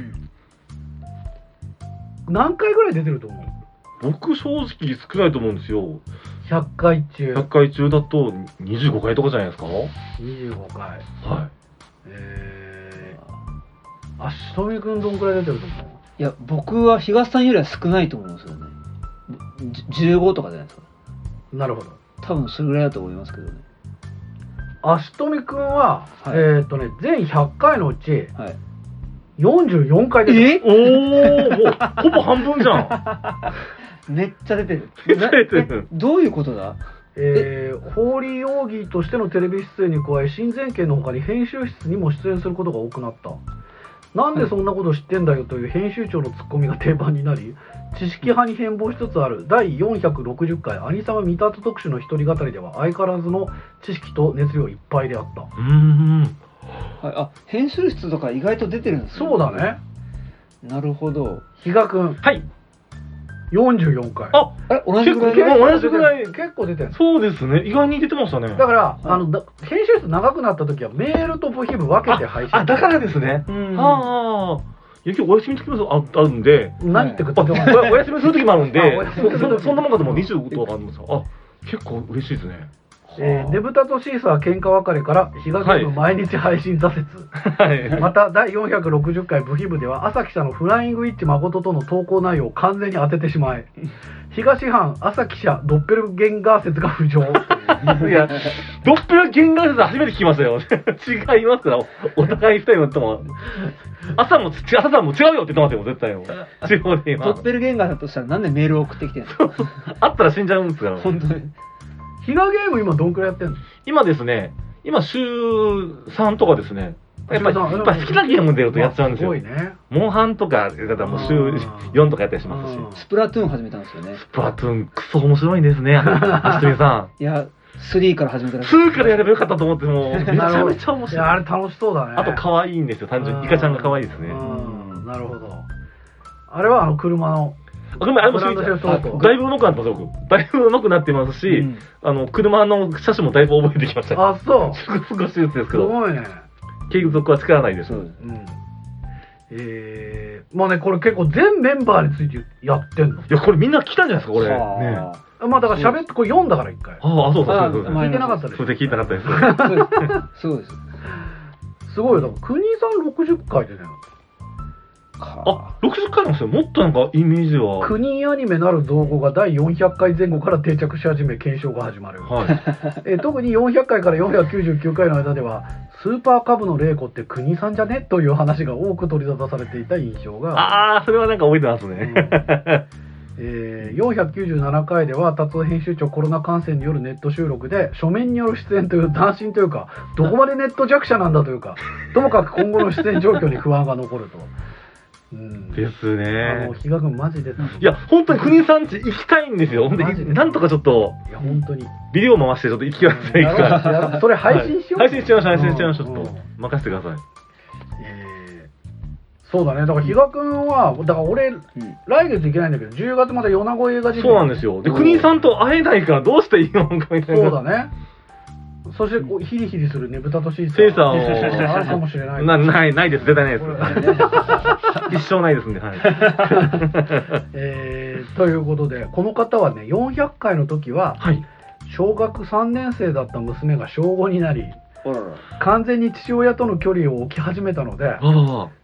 何回ぐらい出てると思う？ 僕正直少ないと思うんですよ。 ひゃっかい中。 ひゃっかい中だとにじゅうごかいとかじゃないですか？ にじゅうごかい。はい。えー、あ、しとみくんどんくらい出てると思う？ いや、僕は東さんよりは少ないと思うんですよね。じゅうごとかじゃないですか。 なるほど。 多分それぐらいだと思いますけどね。 あしとみくんは、はい、えーっとね、全ひゃっかいのうち、はい、よんじゅうよんかい出てる。 えおーほぼ半分じゃん。めっちゃ出てる。 めっちゃ出てる。 どういうことだ？ えー、ホーリー容疑としてのテレビ出演に加え、親善権の他に編集室にも出演することが多くなった。なんでそんなこと知ってんだよという編集長のツッコミが定番になり、知識派に変貌しつつあるだいよんひゃくろくじゅっかい兄様見立て特集の一人語りでは相変わらずの知識と熱量いっぱいであった。 うーん、 はい、あ、編集室とか意外と出てるんですね。 そうだね。 なるほど。 比嘉くん、 はい、 よんじゅうよんかい。 あ、え、同じぐらい。 結構同じぐらい。 結構出てる。 そうですね。意外に出てましたね。 だから、はい、あのだ編集室長くなった時はメールと部費部分けて配信。 あ、だからですね。はあ。いや今日お休みの時もあるんで。 何ってこと？ お休みする時もあるんで。そんなもんかともにじゅうごとかあるんですよ。あ、結構嬉しいですね。 えー、ねぶたとシーサー喧嘩別れから日が暮れの毎日配信挫折、はい、まただいよんひゃくろくじゅっかい部費部では朝記者のフライングイッチ誠との投稿内容を完全に当ててしまい、東藩朝記者ドッペルゲンガー説が浮上。 いやドッペルゲンガー説初めて聞きましたよ。違いますから、お互いふたりのとも朝も朝さんも違うよって言ってますよ絶対よ。 ドッペルゲンガーだとしたらなんでメールを送ってきてるんですか？ あったら死んじゃうんですから本当に。 ヒガゲーム今どんくらいやってんの？ 今ですね、今週さんとかですね。やっぱり好きなゲーム出るとやっちゃうんですよ。 すごいね。 モンハンとかだもう週よんとかやったりしますし。 スプラトゥーン始めたんですよね。 スプラトゥーンクソ面白いんですね。あしとみさん。 いや、スリーから始めたら。 ツーからやればよかったと思ってもめちゃめちゃ面白い。いやあれ楽しそうだね。 あと可愛いんですよ。単純にイカちゃんが可愛いですね。 なるほど。あれはあの車の。 あれもだいぶ上手くなってますよ。だいぶ上手くなってますし、うん、あの車の車種もだいぶ覚えてきました。 あ、そう。 少しずつですけど。 すごいね。 継続は力ないです。 うん。えー、まあねこれ結構全メンバーについてやってんの。いやこれみんな来たんじゃないですかこれ。ね。 まあだから喋ってこれ読んだから一回。 ああそうそうそうそう。 聞いてなかったです。 それで聞いてなかったです。 そうです。 すごいよ。だから国さんろくじゅっかいでね。 あ、ろくじゅっかいなんですよ。もっとなんかイメージは。 国アニメなる造語がだいよんひゃっかいぜん後から定着し始め検証が始まる。はい、え特によんひゃっかいからよんひゃくきゅうじゅうきゅうかいの間ではスーパーカブの玲子って国さんじゃねという話が多く取り沙汰されていた印象が。 ああ、それはなんか覚えてますね。 うんえー、よんひゃくきゅうじゅうななかいでは達夫編集長コロナ感染によるネット収録で書面による出演という斬新というかどこまでネット弱者なんだというかともかく今後の出演状況に不安が残ると。 うん、ですね。 あの比嘉君マジで。いや本当に国さんち行きたいんですよ。本当になんとかちょっと。 いや本当に。 ビデオ回してちょっと行きますね。 うん、それ配信しよう。 はい、配信しちゃいましょう。配信しちゃいましょう。ちょっと任せてください。 えー、そうだね。だから比嘉君はだから俺、うん、来月行けないんだけどじゅうがつまで米子映画事件。 そうなんですよ。で国さんと会えないからどうしていいのかみたいな。 そうだね。そしてこうヒリヒリするねぶたとシーサー。 シーサーをあるかもしれない。 なないないです絶対ないです。一生ないですんで。はい。 えー、ということでこの方はねよんひゃっかいの時は、はい、小学さんねんせいだった娘が小ごになり完全に父親との距離を置き始めたので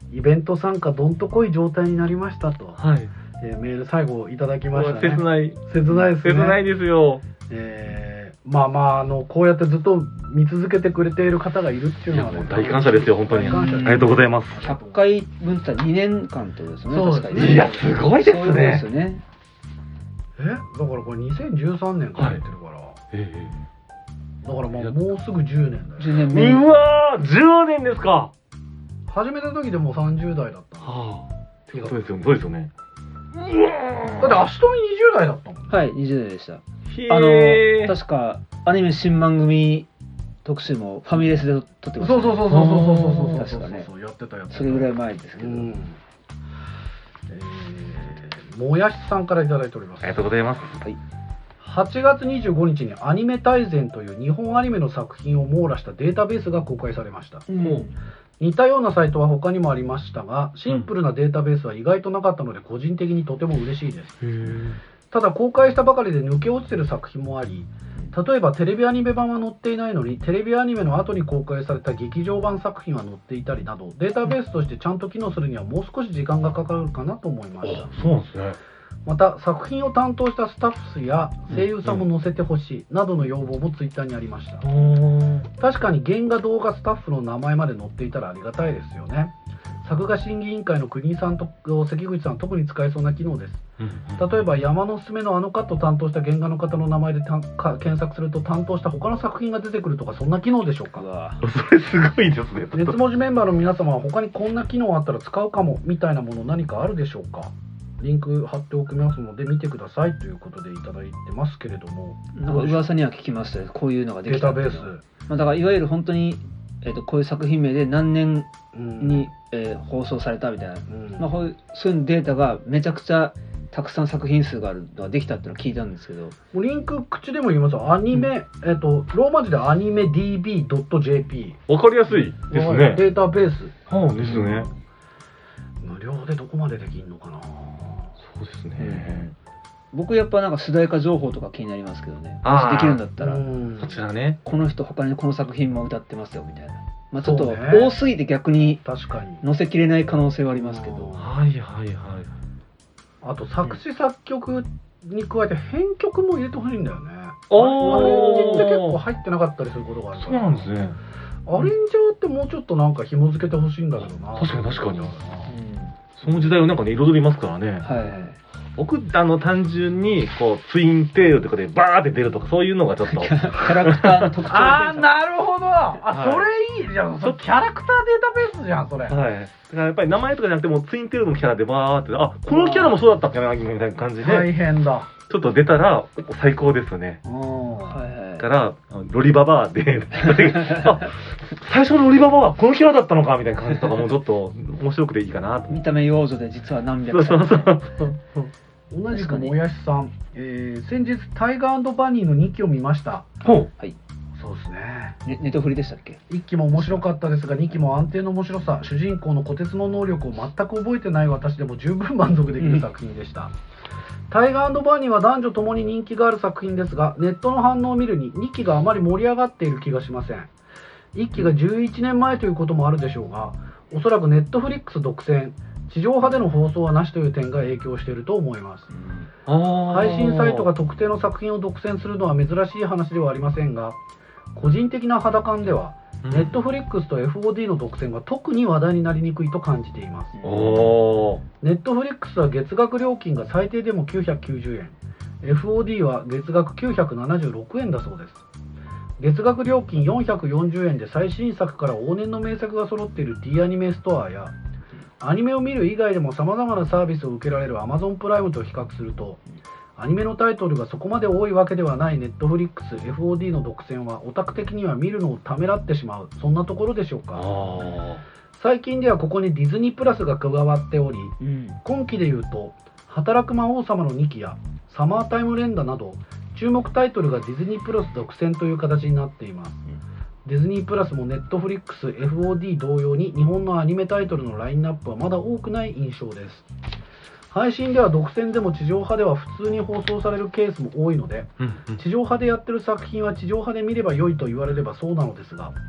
イベント参加どんとこい状態になりましたと、 はい、 えーメール最後いただきましたね。 切ない切ないですね。 切ないですよ。 えー、まあまああのこうやってずっと見続けてくれている方がいるっていうのは、ね、 大感謝ですよ本当に。ありがとうございます。 ひゃっかいぶんってにねんかんってことですね。 そうですね。 いやすごいですね。 そうですよね。 えだからこれにせんじゅうさんねんからやってるから、はい、えー、だからまあもうすぐじゅうねんだよ。 じゅうねんめ。 うわーじゅうねんですか。 始めた時でもうさんじゅうだいだった。はあ。ってことですよね。そうですよね。 うわだって足富にじゅうだいだったもん。 はい、にじゅうだいでした。あの確かアニメ新番組特集もファミレスで撮ってました、ね。 そうそうそうそうそうそうそう。 確かね。 やってたやつ。 それぐらい前ですけど。うん、 えー、もやしさんからいただいております。 ありがとうございます。 はい。はちがつにじゅうごにちにアニメ大全という日本アニメの作品を網羅したデータベースが公開されました。うん、似たようなサイトは他にもありましたが、シンプルなデータベースは意外となかったので個人的にとても嬉しいです。ただ公開したばかりで抜け落ちている作品もあり、例えばテレビアニメ版は載っていないのにテレビアニメの後に公開された劇場版作品は載っていたりなど、データベースとしてちゃんと機能するにはもう少し時間がかかるかなと思いました。 そうなんですね。 また作品を担当したスタッフや声優さんも載せてほしいなどの要望もツイッターにありました。確かに原画動画スタッフの名前まで載っていたらありがたいですよね。作画審議委員会の国井さんと関口さん特に使えそうな機能です。例えば山のすすめのあのカットを担当した原画の方の名前で検索すると担当した他の作品が出てくるとか、そんな機能でしょうか。 それすごいですね。 熱文字メンバーの皆様は他にこんな機能あったら使うかもみたいなもの何かあるでしょうか。リンク貼っておきますので見てくださいということでいただいてますけれども、 なんか噂には聞きましたよ、こういうのができたデータベース、 まあ、だからいわゆる本当に、えー、とこういう作品名で何年に、うんえー、放送されたみたいな、うんまあ、そういうデータがめちゃくちゃたくさん作品数があるのができたっていうのを聞いたんですけど、 リンク口でも言いますよ。アニメ、うん、えっとローマ字でアニメ ディービードットジェーピー、 わかりやすいですね。 データベース、 はあ、ですね、 うん、無料でどこまでできるのかな。 そうですね、 うん、僕やっぱなんか主題歌情報とか気になりますけどね。もしできるんだったら、 そちらね、 この人他にこの作品も歌ってますよみたいな、まあ、ちょっと多すぎて逆に載せきれない可能性はありますけど、 はいはいはい。 あと作詞作曲に加えて編曲も入れてほしいんだよね。 あアレンジって結構入ってなかったりすることがあるから。 そうなんですね。 アレンジャーってもうちょっとなんか紐付けてほしいんだけどな。 確かに確かに、うん、その時代をなんかね彩りますからね。 はい。 僕あの単純にこうツインテールとかでバーって出るとかそういうのがちょっとキャラクターの特徴ああなるほど。あ、はい、それいいじゃん。それキャラクターデータベースじゃんそれ。はい。 だからやっぱり名前とかじゃなくてもツインテールのキャラでバーってあこのキャラもそうだったっけなみたいな感じで大変だ。 ちょっと出たら最高ですね。はいはい。からロリババアであ最初のロリババアはこのキャラだったのかみたいな感じとかもちょっと面白くていいかなと。 見た目幼女で実は何百歳。 そうそうそう。 同じくもやしさん、えー、先日タイガー&バニーのにきを見ました。 ほう。 はい。 そうですね。 ねネトフリでしたっけ？ いっきも面白かったですがにきも安定の面白さ、主人公の虎鉄の能力を全く覚えてない私でも十分満足できる作品でした。うん、タイガー&バニーは男女ともに人気がある作品ですが、ネットの反応を見るににきがあまり盛り上がっている気がしません。いっきがじゅういちねんまえということもあるでしょうが、おそらくネットフリックス独占、地上波での放送はなしという点が影響していると思います。うん、配信サイトが特定の作品を独占するのは珍しい話ではありませんが、個人的な肌感では、うん、ネットフリックスと エフオーディー の独占が特に話題になりにくいと感じています。ネットフリックスは月額料金が最低でもきゅうひゃくきゅうじゅうえん、エフオーディー は月額きゅうひゃくななじゅうろくえんだそうです。月額料金よんひゃくよんじゅうえんで最新作から往年の名作が揃っている D アニメストアや、アニメを見る以外でも様々なサービスを受けられる Amazon プライムと比較すると、アニメのタイトルがそこまで多いわけではない Netflix、エフオーディー の独占はオタク的には見るのをためらってしまう、そんなところでしょうか。最近ではここにディズニープラスが加わっており、うん、今期でいうと働く魔王様のにきやサマータイム連打など注目タイトルがディズニープラス独占という形になっています。ディズニープラスもネットフリックス、エフオーディー 同様に日本のアニメタイトルのラインナップはまだ多くない印象です。配信では独占でも地上波では普通に放送されるケースも多いので、地上波でやってる作品は地上波で見れば良いと言われればそうなのですが、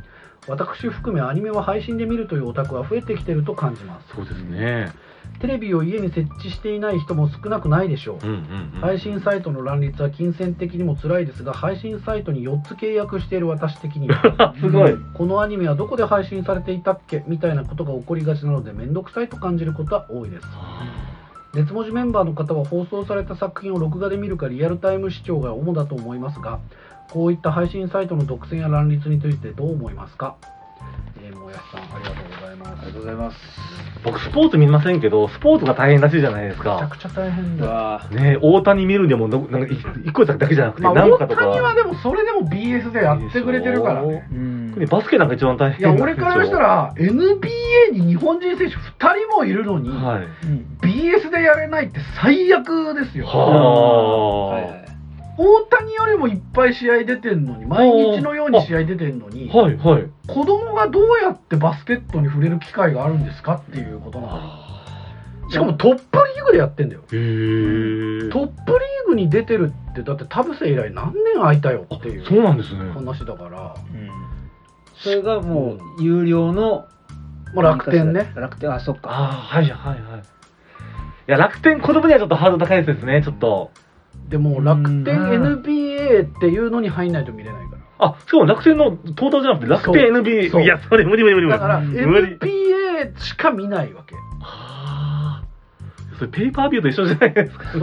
私含めアニメは配信で見るというオタクは増えてきてると感じます。 そうですね。 テレビを家に設置していない人も少なくないでしょう。 うんうんうん、 配信サイトの乱立は金銭的にも辛いですが、配信サイトによっつ契約している私的にはすごい、 このアニメはどこで配信されていたっけみたいなことが起こりがちなので、めんどくさいと感じることは多いです。熱文字メンバーの方は放送された作品を録画で見るかリアルタイム視聴が主だと思いますが、こういった配信サイトの独占や乱立についてどう思いますか？えー、もやしさん、ありがとうございます。ありがとうございます。 僕スポーツ見ませんけど、スポーツが大変らしいじゃないですか。 めちゃくちゃ大変だ。 ね、大谷見るでもなんか一個だけじゃなくて、 まあ、 何かとか。 大谷はでもそれでも ビーエス でやってくれてるからね。 うん、バスケなんか一番大変。 いや、俺からしたら エヌビーエー に日本人選手ふたりもいるのに、はい、ビーエス でやれないって最悪ですよ。はあ、大谷よりもいっぱい試合出てんのに、毎日のように試合出てんのに、はいはい、子供がどうやってバスケットに触れる機会があるんですかっていうことなんです。しかもトップリーグでやってんだよ。へー。トップリーグに出てるって、だって田臥以来何年空いたよっていうそうなんですね話だから、うん、 それがもう有料の、 まあ、楽天ね。 楽天、あ、そっか。 あ、はいはいはい。いや、楽天子供にはちょっとハードル高いですね、ちょっと。 でも楽天 エヌビーエー っていうのに入んないと見れないから。 あ、しかも楽天のトータルじゃなくて楽天 エヌビーエー、いや、それ無理無理無理無理。 だから エヌビーエー しか見ないわけ。 はあ。それペーパービューと一緒じゃないですか。 そう。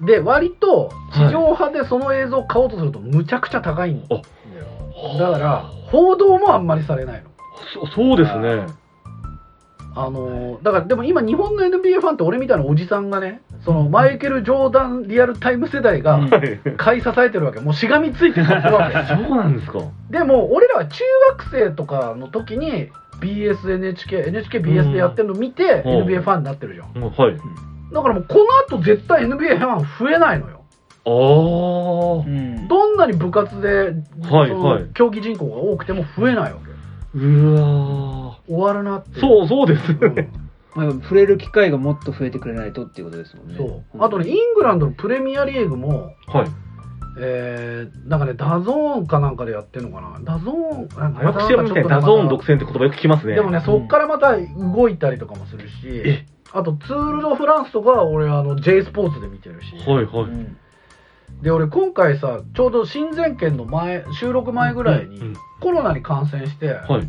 で、割と地上波でその映像を買おうとするとむちゃくちゃ高いんだよ。だから報道もあんまりされないの。 そ, そうですね。 あのだからでも今日本の エヌビーエー ファンって俺みたいなおじさんがね、そのマイケル・ジョーダンリアルタイム世代が買い支えてるわけ。もうしがみついて買ってるわけ。 そうなんですか。 でも俺らは中学生とかの時に ビーエス エヌエイチケー エヌエイチケー ビーエス でやってるの見て エヌビーエー ファンになってるじゃん。はい。だからもうこの後絶対 エヌビーエー ファン増えないのよ。ああ、うん、どんなに部活で、はいはい、競技人口が多くても増えないわけ。うわ終わるなって。 そうそうですね、 うん、触れる機会がもっと増えてくれないとっていうことですもんね。 そうあとね、イングランドのプレミアリーグも、はい、えー、なんかねダゾーンかなんかでやってるのかな。ダゾーンよく知らないダゾーン独占って言葉よく聞きますね。 でもね、そっからまた動いたりとかもするし、うん、あとツール・ド・フランスとかは俺あの J スポーツで見てるし、はいはい、うん、で俺今回さちょうど親善県の前収録前ぐらいにコロナに感染して、はい、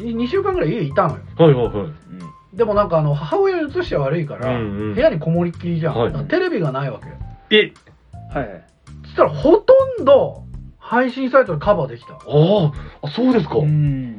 に, にしゅうかんぐらい家いたのよ。はいはいはい、うん、でもなんかあの母親に移しちゃ悪いから、うんうん、部屋にこもりっきりじゃん、はい、テレビがないわけ。えはいそしたらほとんど配信サイトでカバーできた。ああそうですか。うん、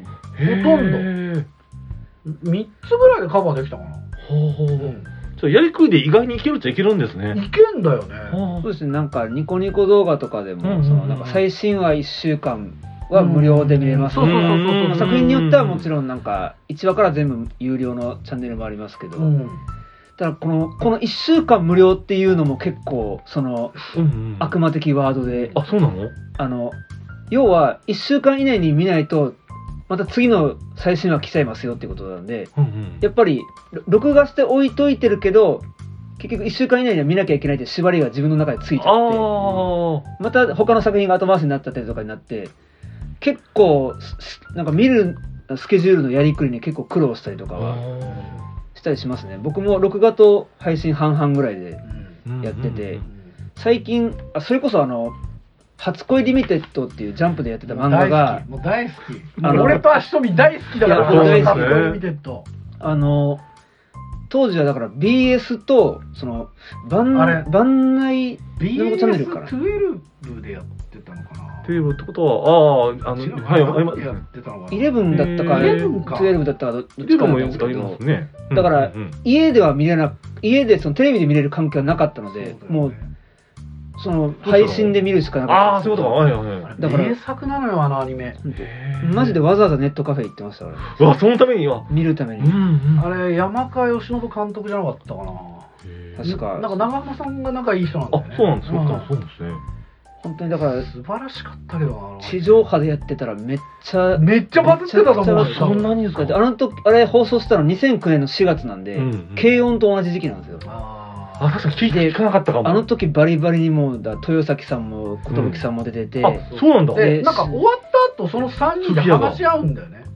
ほとんどみっつぐらいでカバーできたかな。ほうほう、うんやりくりで意外にいけるっちゃいけるんですね。 いけんだよね。 そうですね。なんかニコニコ動画とかでも、うんうんうん、そのなんか最新話いっしゅうかんは無料で見れます。そうそうそうそう。作品によってはもちろんなんかいちわから全部有料のチャンネルもありますけど、うん、ただこのこのいっしゅうかん無料っていうのも結構その、うんうん、悪魔的ワードで、 あ、そうなの？ あの要はいっしゅうかん以内に見ないとまた次の最新話来ちゃいますよっていうことなんで、うんうん、やっぱり録画して置いといてるけど結局いっしゅうかん以内には見なきゃいけないって縛りが自分の中でついちゃってまた他の作品が後回しになっちゃったりとかになって結構なんか見るスケジュールのやりくりに結構苦労したりとかはしたりしますね。僕も録画と配信半々ぐらいでやってて、最近あそれこそあの初恋リミテッドっていうジャンプでやってた漫画がもう大好き。あの俺と足富大好きだから初恋リミテッド。 あの当時はだから ビーエス とその番番内のチャンネルからビーエスじゅうにでやってたのかな。 じゅうにってことはあああのはいやってたのかな。 じゅういちだったかじゅうにだったかどっちかもやってますね。 だから家では見れな家でそのテレビで見れる環境はなかったのでもうその配信で見るしかなかった。 ああそういうことか。はいはいはい。 だから名作なのよあのアニメ。 マジでわざわざネットカフェ行ってましたから。 うわそのためには見るために。 うんうん、あれ山川義信監督じゃなかったかな。 確か。 なんか長浜さんが仲いい人なんだよね。 あそうなんですよ。そうですね。 本当にだから素晴らしかったけどな。 地上波でやってたらめっちゃめっちゃバズってたと思う。 そんなにですか。あの時あれ放送したのにせんきゅうねんのしがつなんで、うんうん、軽音と同じ時期なんですよ。 ああ確かに聞いて聞かなかったかも。 あの時バリバリにもうだ豊崎さんも寿さんも出てて、うん、 あそうなんだ。 でなんか終わった後そのさんにんで話し合うんだよね。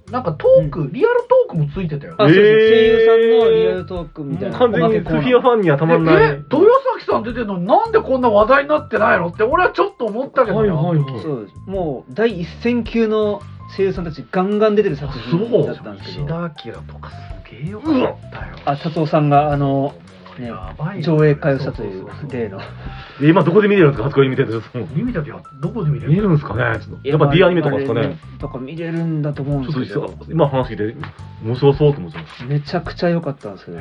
なんかトーク、うん、リアルトークもついてたよね。 あ、そうです。声優さんのリアルトークみたいな。 完全にスフィアファンにはたまんない。 え、豊崎さん出てるのになんでこんな話題になってないのって俺はちょっと思ったけどね。はいはいはい、 そうです。もう第一線級の声優さんたちガンガン出てる作品だったんですけど。 石田明とかすげえよかったよ。 あ、達夫さんがあのね、上映会をしたという例の。 今どこで見れるんですか？初恋見てるんですか？ 見たけどどこで見れる？ 見れるんですかね？やっぱ D アニメとかですかね？ とか見れるんだと思うんですけど。 今話聞いて面白そうと思ってます。 めちゃくちゃ良かったんですけどね。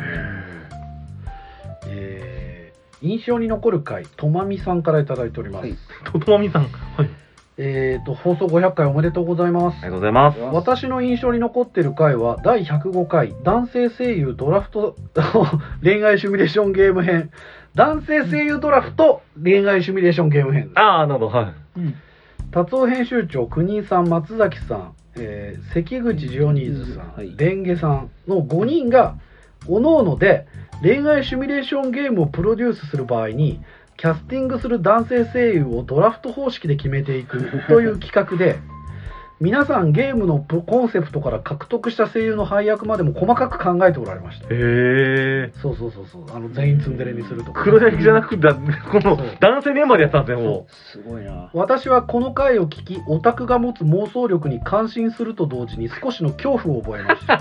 えー、印象に残る回、とまみさんからいただいております。はい、 とまみさん。はい。 えーと、放送ごひゃっかいおめでとうございます。 ありがとうございます。 私の印象に残っている回はだいひゃくごかい男性声優ドラフト恋愛シミュレーションゲーム編、男性声優ドラフト恋愛シミュレーションゲーム編です。 ああ、なるほど。はい。 うん、達夫編集長、国井さん、松崎さん、えー、関口ジオニーズさん、うんはい、レンゲさんのごにんが各々で恋愛シミュレーションゲームをプロデュースする場合にキャスティングする男性声優をドラフト方式で決めていくという企画で皆さんゲームのコンセプトから獲得した声優の配役までも細かく考えておられました。へえ。 そうそうそうそう、あの全員ツンデレにするとか。 黒焼きじゃなくてこの男性メンバーでやったんですね。もうすごいな。 私はこの回を聞き、オタクが持つ妄想力に感心すると同時に少しの恐怖を覚えました。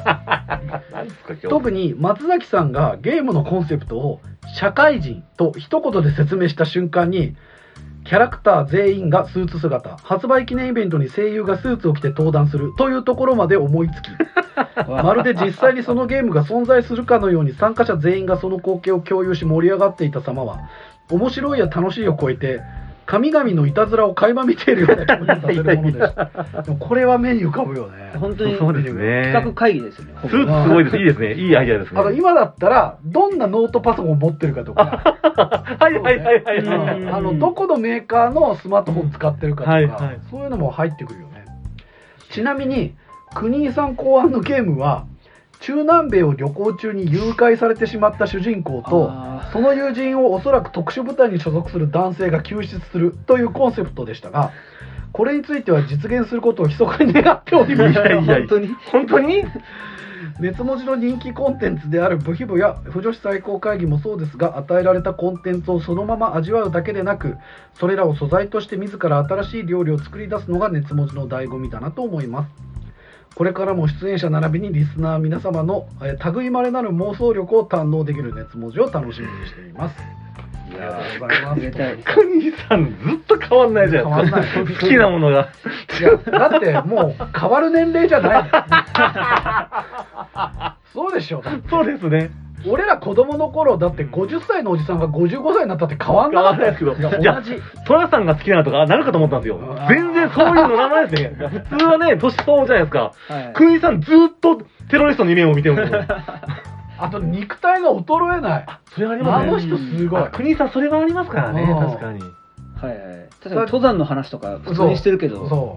特に松崎さんがゲームのコンセプトを社会人と一言で説明した瞬間に、キャラクター全員がスーツ姿、発売記念イベントに声優がスーツを着て登壇するというところまで思いつきまるで実際にそのゲームが存在するかのように参加者全員がその光景を共有し盛り上がっていた様は面白いや楽しいを超えて神々のいたずらを垣間見ているような気持ちにさせるものでした。でもこれは目に浮かぶよね。 本当にそうですね。 企画会議ですよね。 スーツすごいです。いいですね。いいアイデアですね。 あの今だったらどんなノートパソコンを持ってるかとか、 はいはいはいはいはい。 あのどこのメーカーのスマートフォン使ってるかとか、はいはい、そういうのも入ってくるよね。ちなみに国井さん考案のゲームは中南米を旅行中に誘拐されてしまった主人公とその友人をおそらく特殊部隊に所属する男性が救出するというコンセプトでしたが、これについては実現することを密かに願っております。 いやいや本当に本当に熱文字の人気コンテンツであるブヒブや不女子最高会議もそうですが、与えられたコンテンツをそのまま味わうだけでなく、それらを素材として自ら新しい料理を作り出すのが熱文字の醍醐味だなと思います。これからも出演者並びにリスナー皆様のえー、類まれなる妄想力を堪能できる熱文字を楽しみにしています。 いやー、ございます。 国井さんずっと変わんないじゃないですか。変わんない。好きなものが。 いや、だってもう変わる年齢じゃないそうでしょ。 そうですね。 俺ら子供の頃だってごじゅっさいのおじさんがごじゅうごさいになったって変わんなかったですけど、 いや同じトラさんが好きなのとかなるかと思ったんですよ。全然そういうの名前ですね。普通はね年相応じゃないですか。国井さんずっとテロリストの夢を見てるんですよ。 あと肉体が衰えない。 それありますね。 あの人すごい。 国井さんそれはありますからね。確かに。 はいはい。確かに登山の話とか普通にしてるけど。 そう。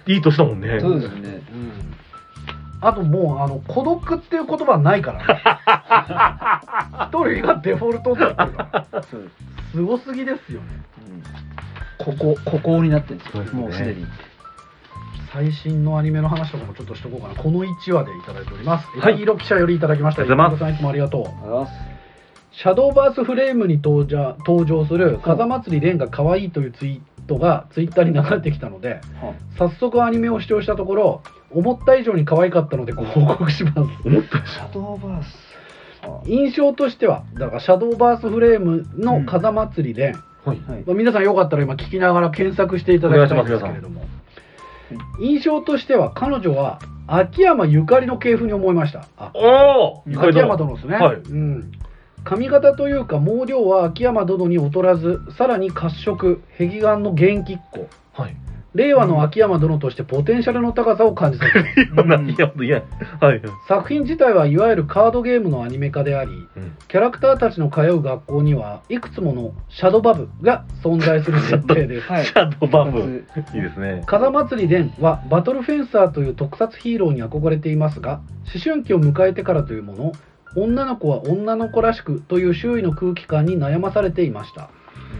いい年だもんね。 そうですね。 うん。あともうあの孤独っていう言葉ないからね。一人がデフォルトになってるから。すごすぎですよね。 うん、ここここになってるんですよ。もうすでに。 最新のアニメの話とかもちょっとしとこうかな。このいちわでいただいております。はい。黄色記者よりいただきました。ありがとうございます。いつもありがとう。ありがとうございます。シャドーバースフレームに登場登場する風祭り蓮が可愛いというツイートがツイッターに流れてきたので、早速アニメを視聴したところ思った以上に可愛かったのでご報告します。 思ったシャドーバース印象としてはだからシャドーバースフレームの風祭り蓮、うんはいまあ、皆さんよかったら今聞きながら検索していただきたいんですけれども、印象としては彼女は秋山ゆかりの系譜に思いました。あお秋山殿ですね、 はいうん、髪型というか毛量は秋山殿に劣らず、さらに褐色壁眼の元気っ子、はい、令和の秋山殿としてポテンシャルの高さを感じさせる、うん、作品自体はいわゆるカードゲームのアニメ化であり、うん、キャラクターたちの通う学校にはいくつものシャドバブが存在する設定です。 はい、シャドバブいいですね。 風祭り蓮はバトルフェンサーという特撮ヒーローに憧れていますが、思春期を迎えてからというもの、女の子は女の子らしくという周囲の空気感に悩まされていました。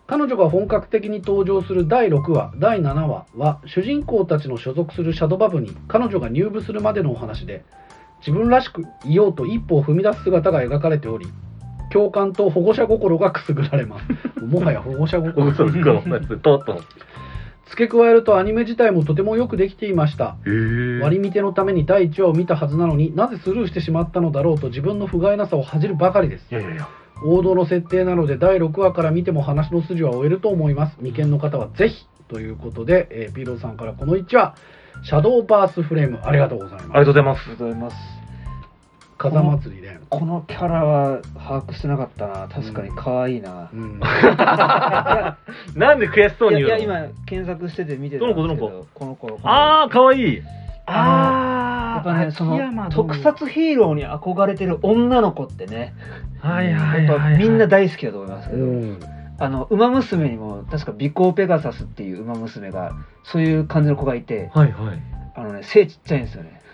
彼女が本格的に登場するだいろくわ、だいななわは主人公たちの所属するシャドバ部に彼女が入部するまでのお話で、自分らしくいようと一歩を踏み出す姿が描かれており、共感と保護者心がくすぐられます。もはや保護者心嘘つくのとっと付け加えるとアニメ自体もとてもよくできていました。割り見てのためにだいいちわを見たはずなのになぜスルーしてしまったのだろうと自分の不甲斐なさを恥じるばかりです。 いやいやいや、 王道の設定なのでだいろくわから見ても話の筋は追えると思います。未見の方はぜひということで、えー、ピーローさんからこのいちわシャドーバースフレームありがとうございます。 ありがとうございます。 ありがとうございます。 風祭りでこのキャラは把握してなかったな。確かに可愛いな、うんうん、 なんで悔しそうに言うの。 いやいや今検索してて見てたんですけど、どの子どの子この子ああ可愛い。ああやっぱねその特撮ヒーローに憧れてる女の子ってね、 はいはいはい、 やっぱみんな大好きだと思いますけど、 うん、 あの馬娘にも確かビコーペガサスっていう馬娘がそういう感じの子がいて、 はいはい、 あのね背ちっちゃいんですよね。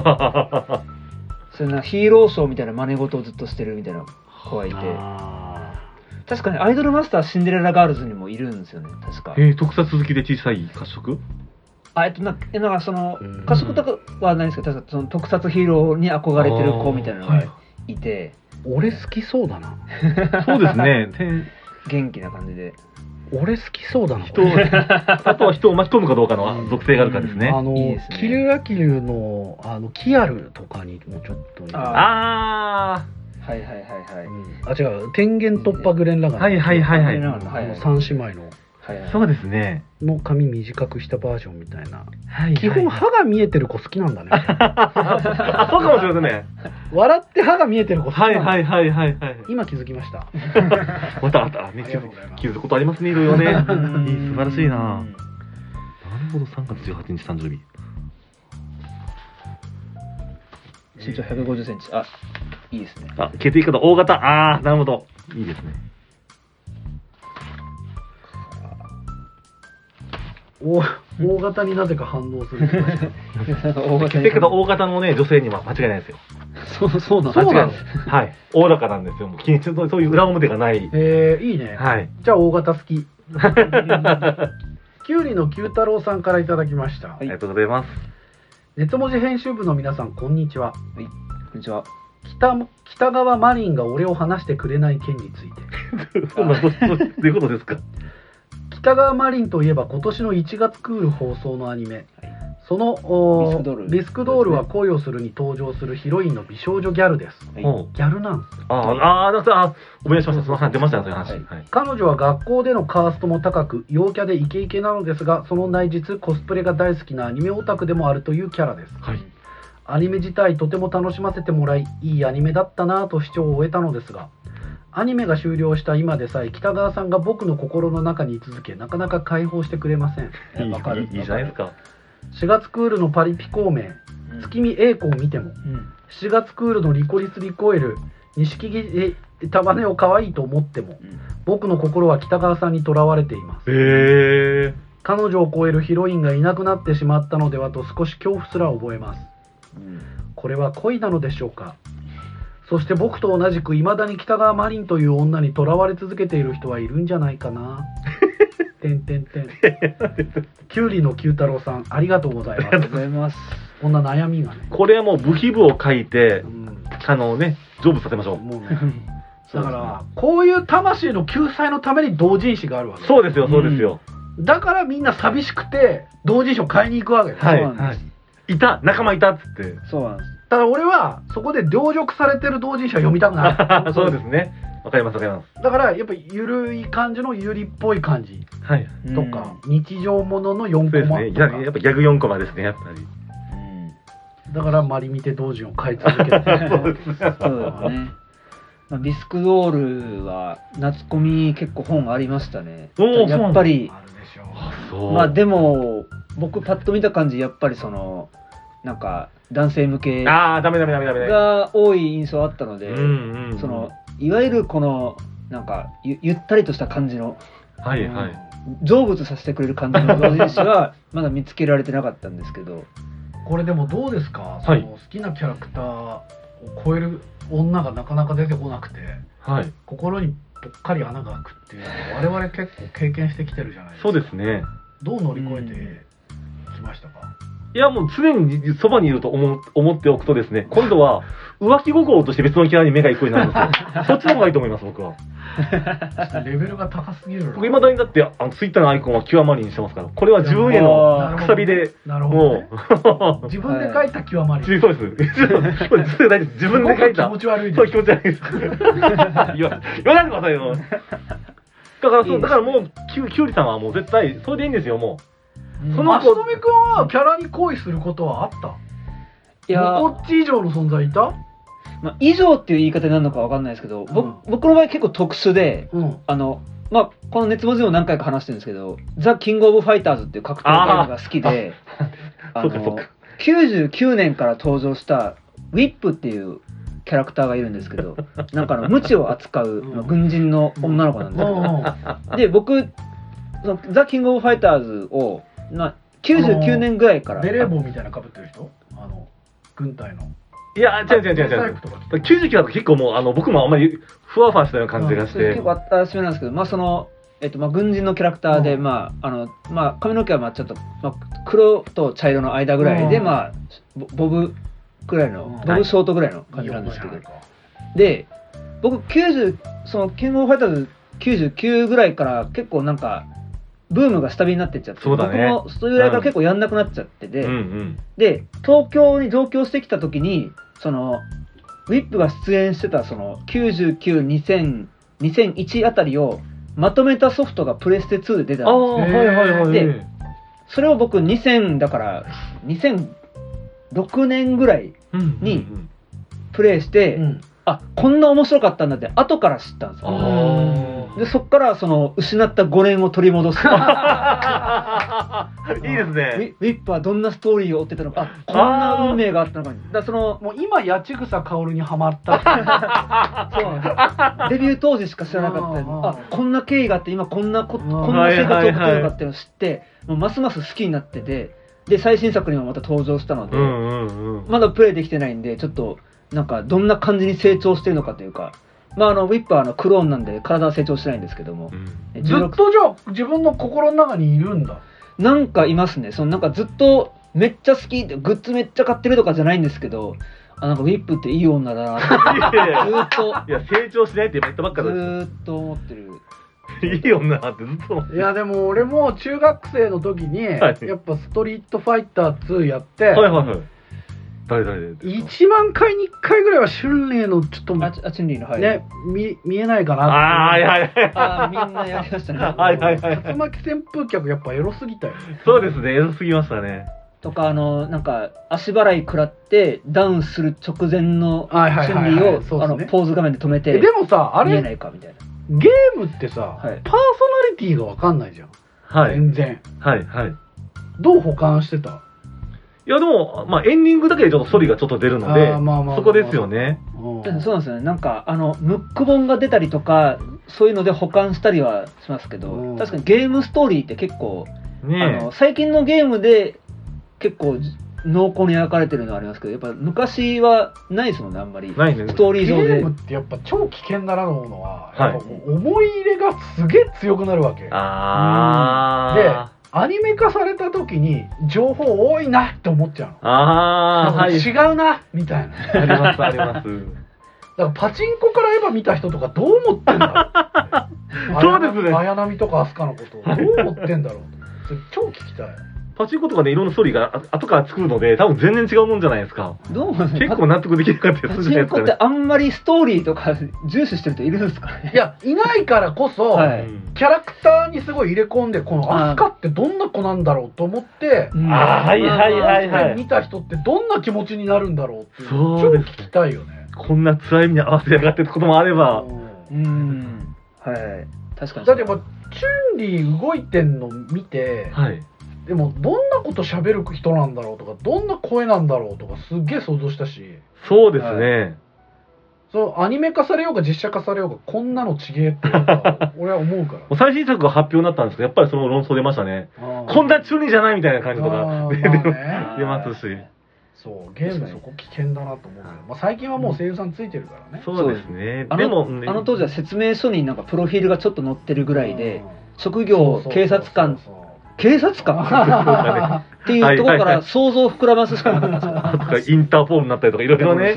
それなヒーローショーみたいな真似事をずっとしてるみたいな子がいて、確かにアイドルマスターシンデレラガールズにもいるんですよね確か。 えー、特撮好きで小さい褐色？ あえっとななんかその褐色とかはないんですけど、確かその特撮ヒーローに憧れてる子みたいなのがいて、 俺好きそうだな。 そうですね。 元気な感じで。 俺好きそうだな。 人あとは人を巻き込むかどうかの属性があるかですね。 あのいいですね、 キルラキルのあのキアルとかにもちょっと似てる。 ああはいはいはいはい、 うん、あ違う天元突破グレンラガン、 はいはいはいはい、 あの三姉妹の、 はいはい、そうですねの髪短くしたバージョンみたいな、 はいはい、 基本歯が見えてる子好きなんだね。 あそうかもしれませんね。 笑って歯が見えてる子好きなんだ、 はいはいはいはいはい、 今気づきました。 またまたね気づくことありますねいろいろね。いい素晴らしいな。なるほどさんがつじゅうはちにち誕生日。 身長ひゃくごじゅっセンチ、あいいですね。 あ血液型大型、ああなるほどいいですね。 お大型になぜか反応する。 血液型大型のね女性には間違いないですよ。 そうそうなん間違いないです。はいおおらかなんですよ。もう気にそういう裏表がない。 えー、いいね。 はい。 じゃあ大型好き。きゅうりの九太郎さんからいただきました。はい、 ありがとうございます。 熱文字編集部の皆さんこんにちは。 はい、こんにちは。 北北川マリンが俺を話してくれない件について。 どういうことですか。 北川マリンといえば今年のいちがつクール放送のアニメ、はい、そのビスクドールビスクドールは恋をするに登場するヒロインの美少女ギャルです。はい、ギャルなんです。 ああああお願いしました。すみません出ましたねそういう話。はいはい、彼女は学校でのカーストも高く陽キャでイケイケなのですが、その内実コスプレが大好きなアニメオタクでもあるというキャラです。 はい、 アニメ自体とても楽しませてもらいいいアニメだったなぁと視聴を終えたのですが、アニメが終了した今でさえ北川さんが僕の心の中に居続けなかなか解放してくれません。 いいわかるいいじゃないですか。 しがつクールのパリピ孔明、うん、月見英子を見ても、うん、しちがつクールのリコリスリコエル錦木束ねを可愛いと思っても、うん、僕の心は北川さんにとらわれています。 へー。 彼女を超えるヒロインがいなくなってしまったのではと少し恐怖すら覚えます。うん、これは恋なのでしょうか。そして僕と同じく未だに北川マリンという女にとらわれ続けている人はいるんじゃないかな。てんてんてん。きゅうりの九太郎さんありがとうございます。 ありがとうございます。 こんな悩みがね。 これはもう部費部を書いて、うん、あのね成仏させましょう。もうね。 だからこういう魂の救済のために同人誌があるわけ。 そうですよそうですよ。 うん、だからみんな寂しくて同人誌を買いに行くわけです。 はい。はい、いた仲間いたっつって。 そうなんです。 ただ俺はそこで陵辱されてる同人誌は読みたくない。 そうですね。わかりますわかります。 だからやっぱりゆるい感じのゆりっぽい感じとか、うん、日常もののよんコマとか。そうですね。 やっぱギャグよんコマですねやっぱり。 うん、だからマリミテ同人を買い続けて。 そうですね。まあ、ビスクドールは夏コミ結構本ありましたね。やっぱりまあでも僕パッと見た感じやっぱりそのなんか男性向けが多い印象あったので、そのいわゆるこのなんか ゆ, ゆったりとした感じの、 はいはい、 成仏させてくれる感じの同人誌はまだ見つけられてなかったんですけど。 これでもどうですか、その好きなキャラクターを超える女がなかなか出てこなくて、 はい、 心にぽっかり穴が開くっていうのを我々結構経験してきてるじゃないですか。 そうですね。 どう乗り越えてきましたか？ いや、もう常にそばにいると思う思っておくとですね、今度は浮気心として別のキャラに目が行くようになるんですよ。そっちの方がいいと思います、僕は。 レベルが高すぎるな。 僕、いまだにだって、あのツイッターのアイコンは極まりにしてますから、これは自分へのくさびで、 なるほど、ね、 もう自分で書いた極まり。 そうです。自分で書いた。 気持ち悪いです。 そう、気持ち悪いです。言わ言わないでくださいよ。だからそう、だからもう、きゅうりさんはもう絶対、それでいいんですよ、もう。 その足止くんはキャラに恋することはあった？いや、こっち以上の存在いた？ まあ、以上っていう言い方になるのかわかんないですけど、うん、僕の場合結構特殊で、うん、あの、まあ、この熱文字も何回か話してるんですけど、ザ・キング・オブ・ファイターズっていう格闘ゲームが好きで、あのきゅうじゅうきゅうねんから登場したウィップっていうキャラクターがいるんですけど、なんかあの、無知を扱う、まあ、軍人の女の子なんですけど、で、僕、そのザ・キング・オブ・ファイターズを、まあ、きゅうじゅうきゅうねんぐらいから。 ベレー帽みたいな被ってる人？あの、軍隊の。 いや、違う違う違う違う。きゅうじゅうきゅうだと結構もう、あの、僕もあんまりふわふわしたような感じがして。 結構私なんですけど、まあその、えっと、まあ軍人のキャラクターで、まあ、あの、まあ髪の毛はまあちょっと、まあ黒と茶色の間ぐらいで、まあ、ボブくらいの、ボブショートぐらいの感じなんですけど。で、僕きゅうじゅう、その、キングオブファイターズきゅうじゅうきゅうぐらいから結構なんか、ブームが下火になってっちゃって、 そうだね、 僕もそういう間から結構やんなくなっちゃってて、うんうん、で東京に上京してきた時にそのウィップが出演してたそのきゅうじゅうきゅう、にせん、にせんいちあたりをまとめたソフトがプレステツーで出たんですよ。 はいはいはい、 でそれを僕にせんだからにせんろくねんぐらいにプレイして、うんうんうん、あこんな面白かったんだって後から知ったんですよ。あでそっからその失ったごねんを取り戻す。いいですね。 ウィップはどんなストーリーを追ってたのか、あこんな運命があったのかに。だそのもう今八千草薫にはまった。 そうなんです。デビュー当時しか知らなかったあこんな経緯があって今こんなここんな生活を送ってるのかっていうのを知って、もうますます好きになってて、で最新作にもまた登場したので、うんうんうん、まだプレイできてないんでちょっとなんかどんな感じに成長してるのかというか。まあ、あのウィップはあのクローンなんで体は成長してないんですけども、 うん、ずっとじゃあ自分の心の中にいるんだ。 なんかいますね。そのなんかずっとめっちゃ好きでグッズめっちゃ買ってるとかじゃないんですけど、あなんかウィップっていい女だなってずっといや成長しないって言ったばっかだずっと思ってる。 いい女ってずっと思ってる。 いやでも俺も中学生の時に、はい、やっぱストリートファイターツーやって、 はいはいはい。誰誰いちまんかいにいっかいぐらいは春麗のちょっとあチュンリーのはいね見見えないかなって。 ああはいはいあみんなやりましたね。 はいはいはい。 竜巻扇風客やっぱエロすぎたよ。 そうですねエロすぎましたね。 とかあのなんか足払い食らってダウンする直前のチュンリーをあのポーズ画面で止めて。 でもさあれ見えないかみたいな。 ゲームってさ、はい、パーソナリティがわかんないじゃん。 はい。 全然。 はいはい。 どう保管してた？ いやでも、まあ、エンディングだけでちょっとストーリーがちょっと出るので、そこですよね。 そうなんですよね。なんか、あの、ムック本が出たりとか、そういうので保管したりはしますけど、確かにゲームストーリーって結構、ね、あの最近のゲームで結構濃厚に描かれてるのはありますけど、やっぱ昔はないですもんね、あんまり。 ないね。 ストーリー上で。 ゲームってやっぱ超危険だなと思うのは、はい、やっぱ思い入れがすげえ強くなるわけ。 あー。で、アニメ化された時に情報多いなって思っちゃうの。 ああ、はい。 違うなみたいな。 ありますあります。 だからパチンコからエヴァ見た人とかどう思ってんだろう。 そうですね。 綾波とか飛鳥のことどう思ってんだろう。それ超聞きたい。 パチンコとかでいろんなストーリーが後から作るので、多分全然違うもんじゃないですか。 どう結構納得できなかったりするじゃないですか、ね。 パチンコってあんまりストーリーとか重視してる人いるんですかね。 いや、いないからこそ、はい、キャラクターにすごい入れ込んで、このアスカってどんな子なんだろうと思って、 ああ、はいはいはいはい。 見た人ってどんな気持ちになるんだろうっていう、 そうです。 超聞きたいよね。 こんな辛い目に合わせやがってってこともあれば。 うん。はい。確かに。 だってやっぱ、チュンリー動いてんの見て、 はい。 でもどんなこと喋る人なんだろうとかどんな声なんだろうとかすっげえ想像したし。 そうですね、はい、 そうアニメ化されようが実写化されようがこんなのちげえっていうか俺は思うから最新作が発表になったんですけどやっぱりその論争出ましたね。こんなチュニじゃないみたいな感じとか出ますしそうゲームそこ危険だなと思うけど、まあ、最近はもう声優さんついてるからね。 そうですね。 でもあの当時は説明書になんかプロフィールがちょっと載ってるぐらいで、職業警察官警察官っていうところから想像を膨らますしかなかったんですよ。 とかインターポールになったりとかいろいろね。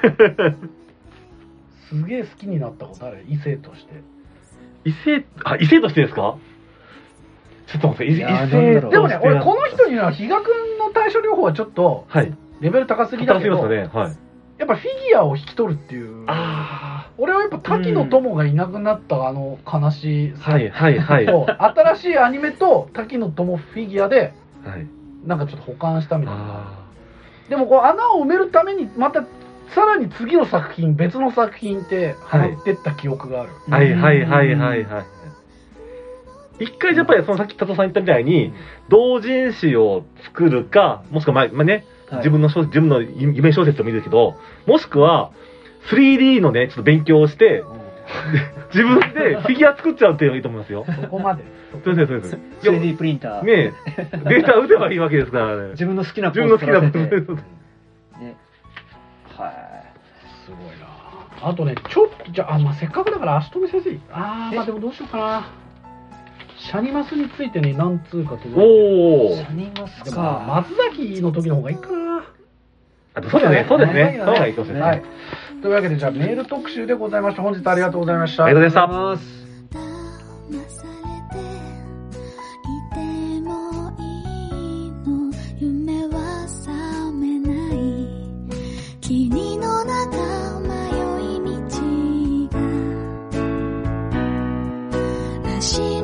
すげえ好きになったことある異性として。 異性あ異性としてですか？ちょっと待って異性でもね俺この人には比嘉君の対処療法はちょっとレベル高すぎだけど、 ねはい、 やっぱフィギュアを引き取るっていう。あ俺はやっぱ滝野友がいなくなったあの悲しさ、 はいはいはい、 新しいアニメと滝野友フィギュアで、はい、なんかちょっと保管したみたいな。でもこう穴を埋めるためにまたさらに次の作品別の作品って入ってった記憶がある。 はいはいはいはいはい。一回やっぱりそのさっき多藤さん言ったみたいに同人誌を作るかもしくはまあ、まあ、ね、はい、自分の自分の夢小説を見るけどもしくは スリーディー のねちょっと勉強をして、うん、自分でフィギュア作っちゃうっていうのがいいと思いますよ。 そこまで。 そうですそうです。 スリーディー プリンター。 ねデータ打てばいいわけですからね。 自分の好きな自分の好きなもの。ね。 はい。すごいな。あとねちょっとじゃあ、まあ、せっかくだから足止め先生。ああまあでもどうしようかな。シャニマスについてね何通か届いて。 おお。 シャニマスか。 でも松崎の時の方がいいかな。 そうですね、そうですね。そうがいいですね。 はい。というわけでじゃあメール特集でございました。本日ありがとうございました。 ありがとうございました。 君の中迷い道がらしい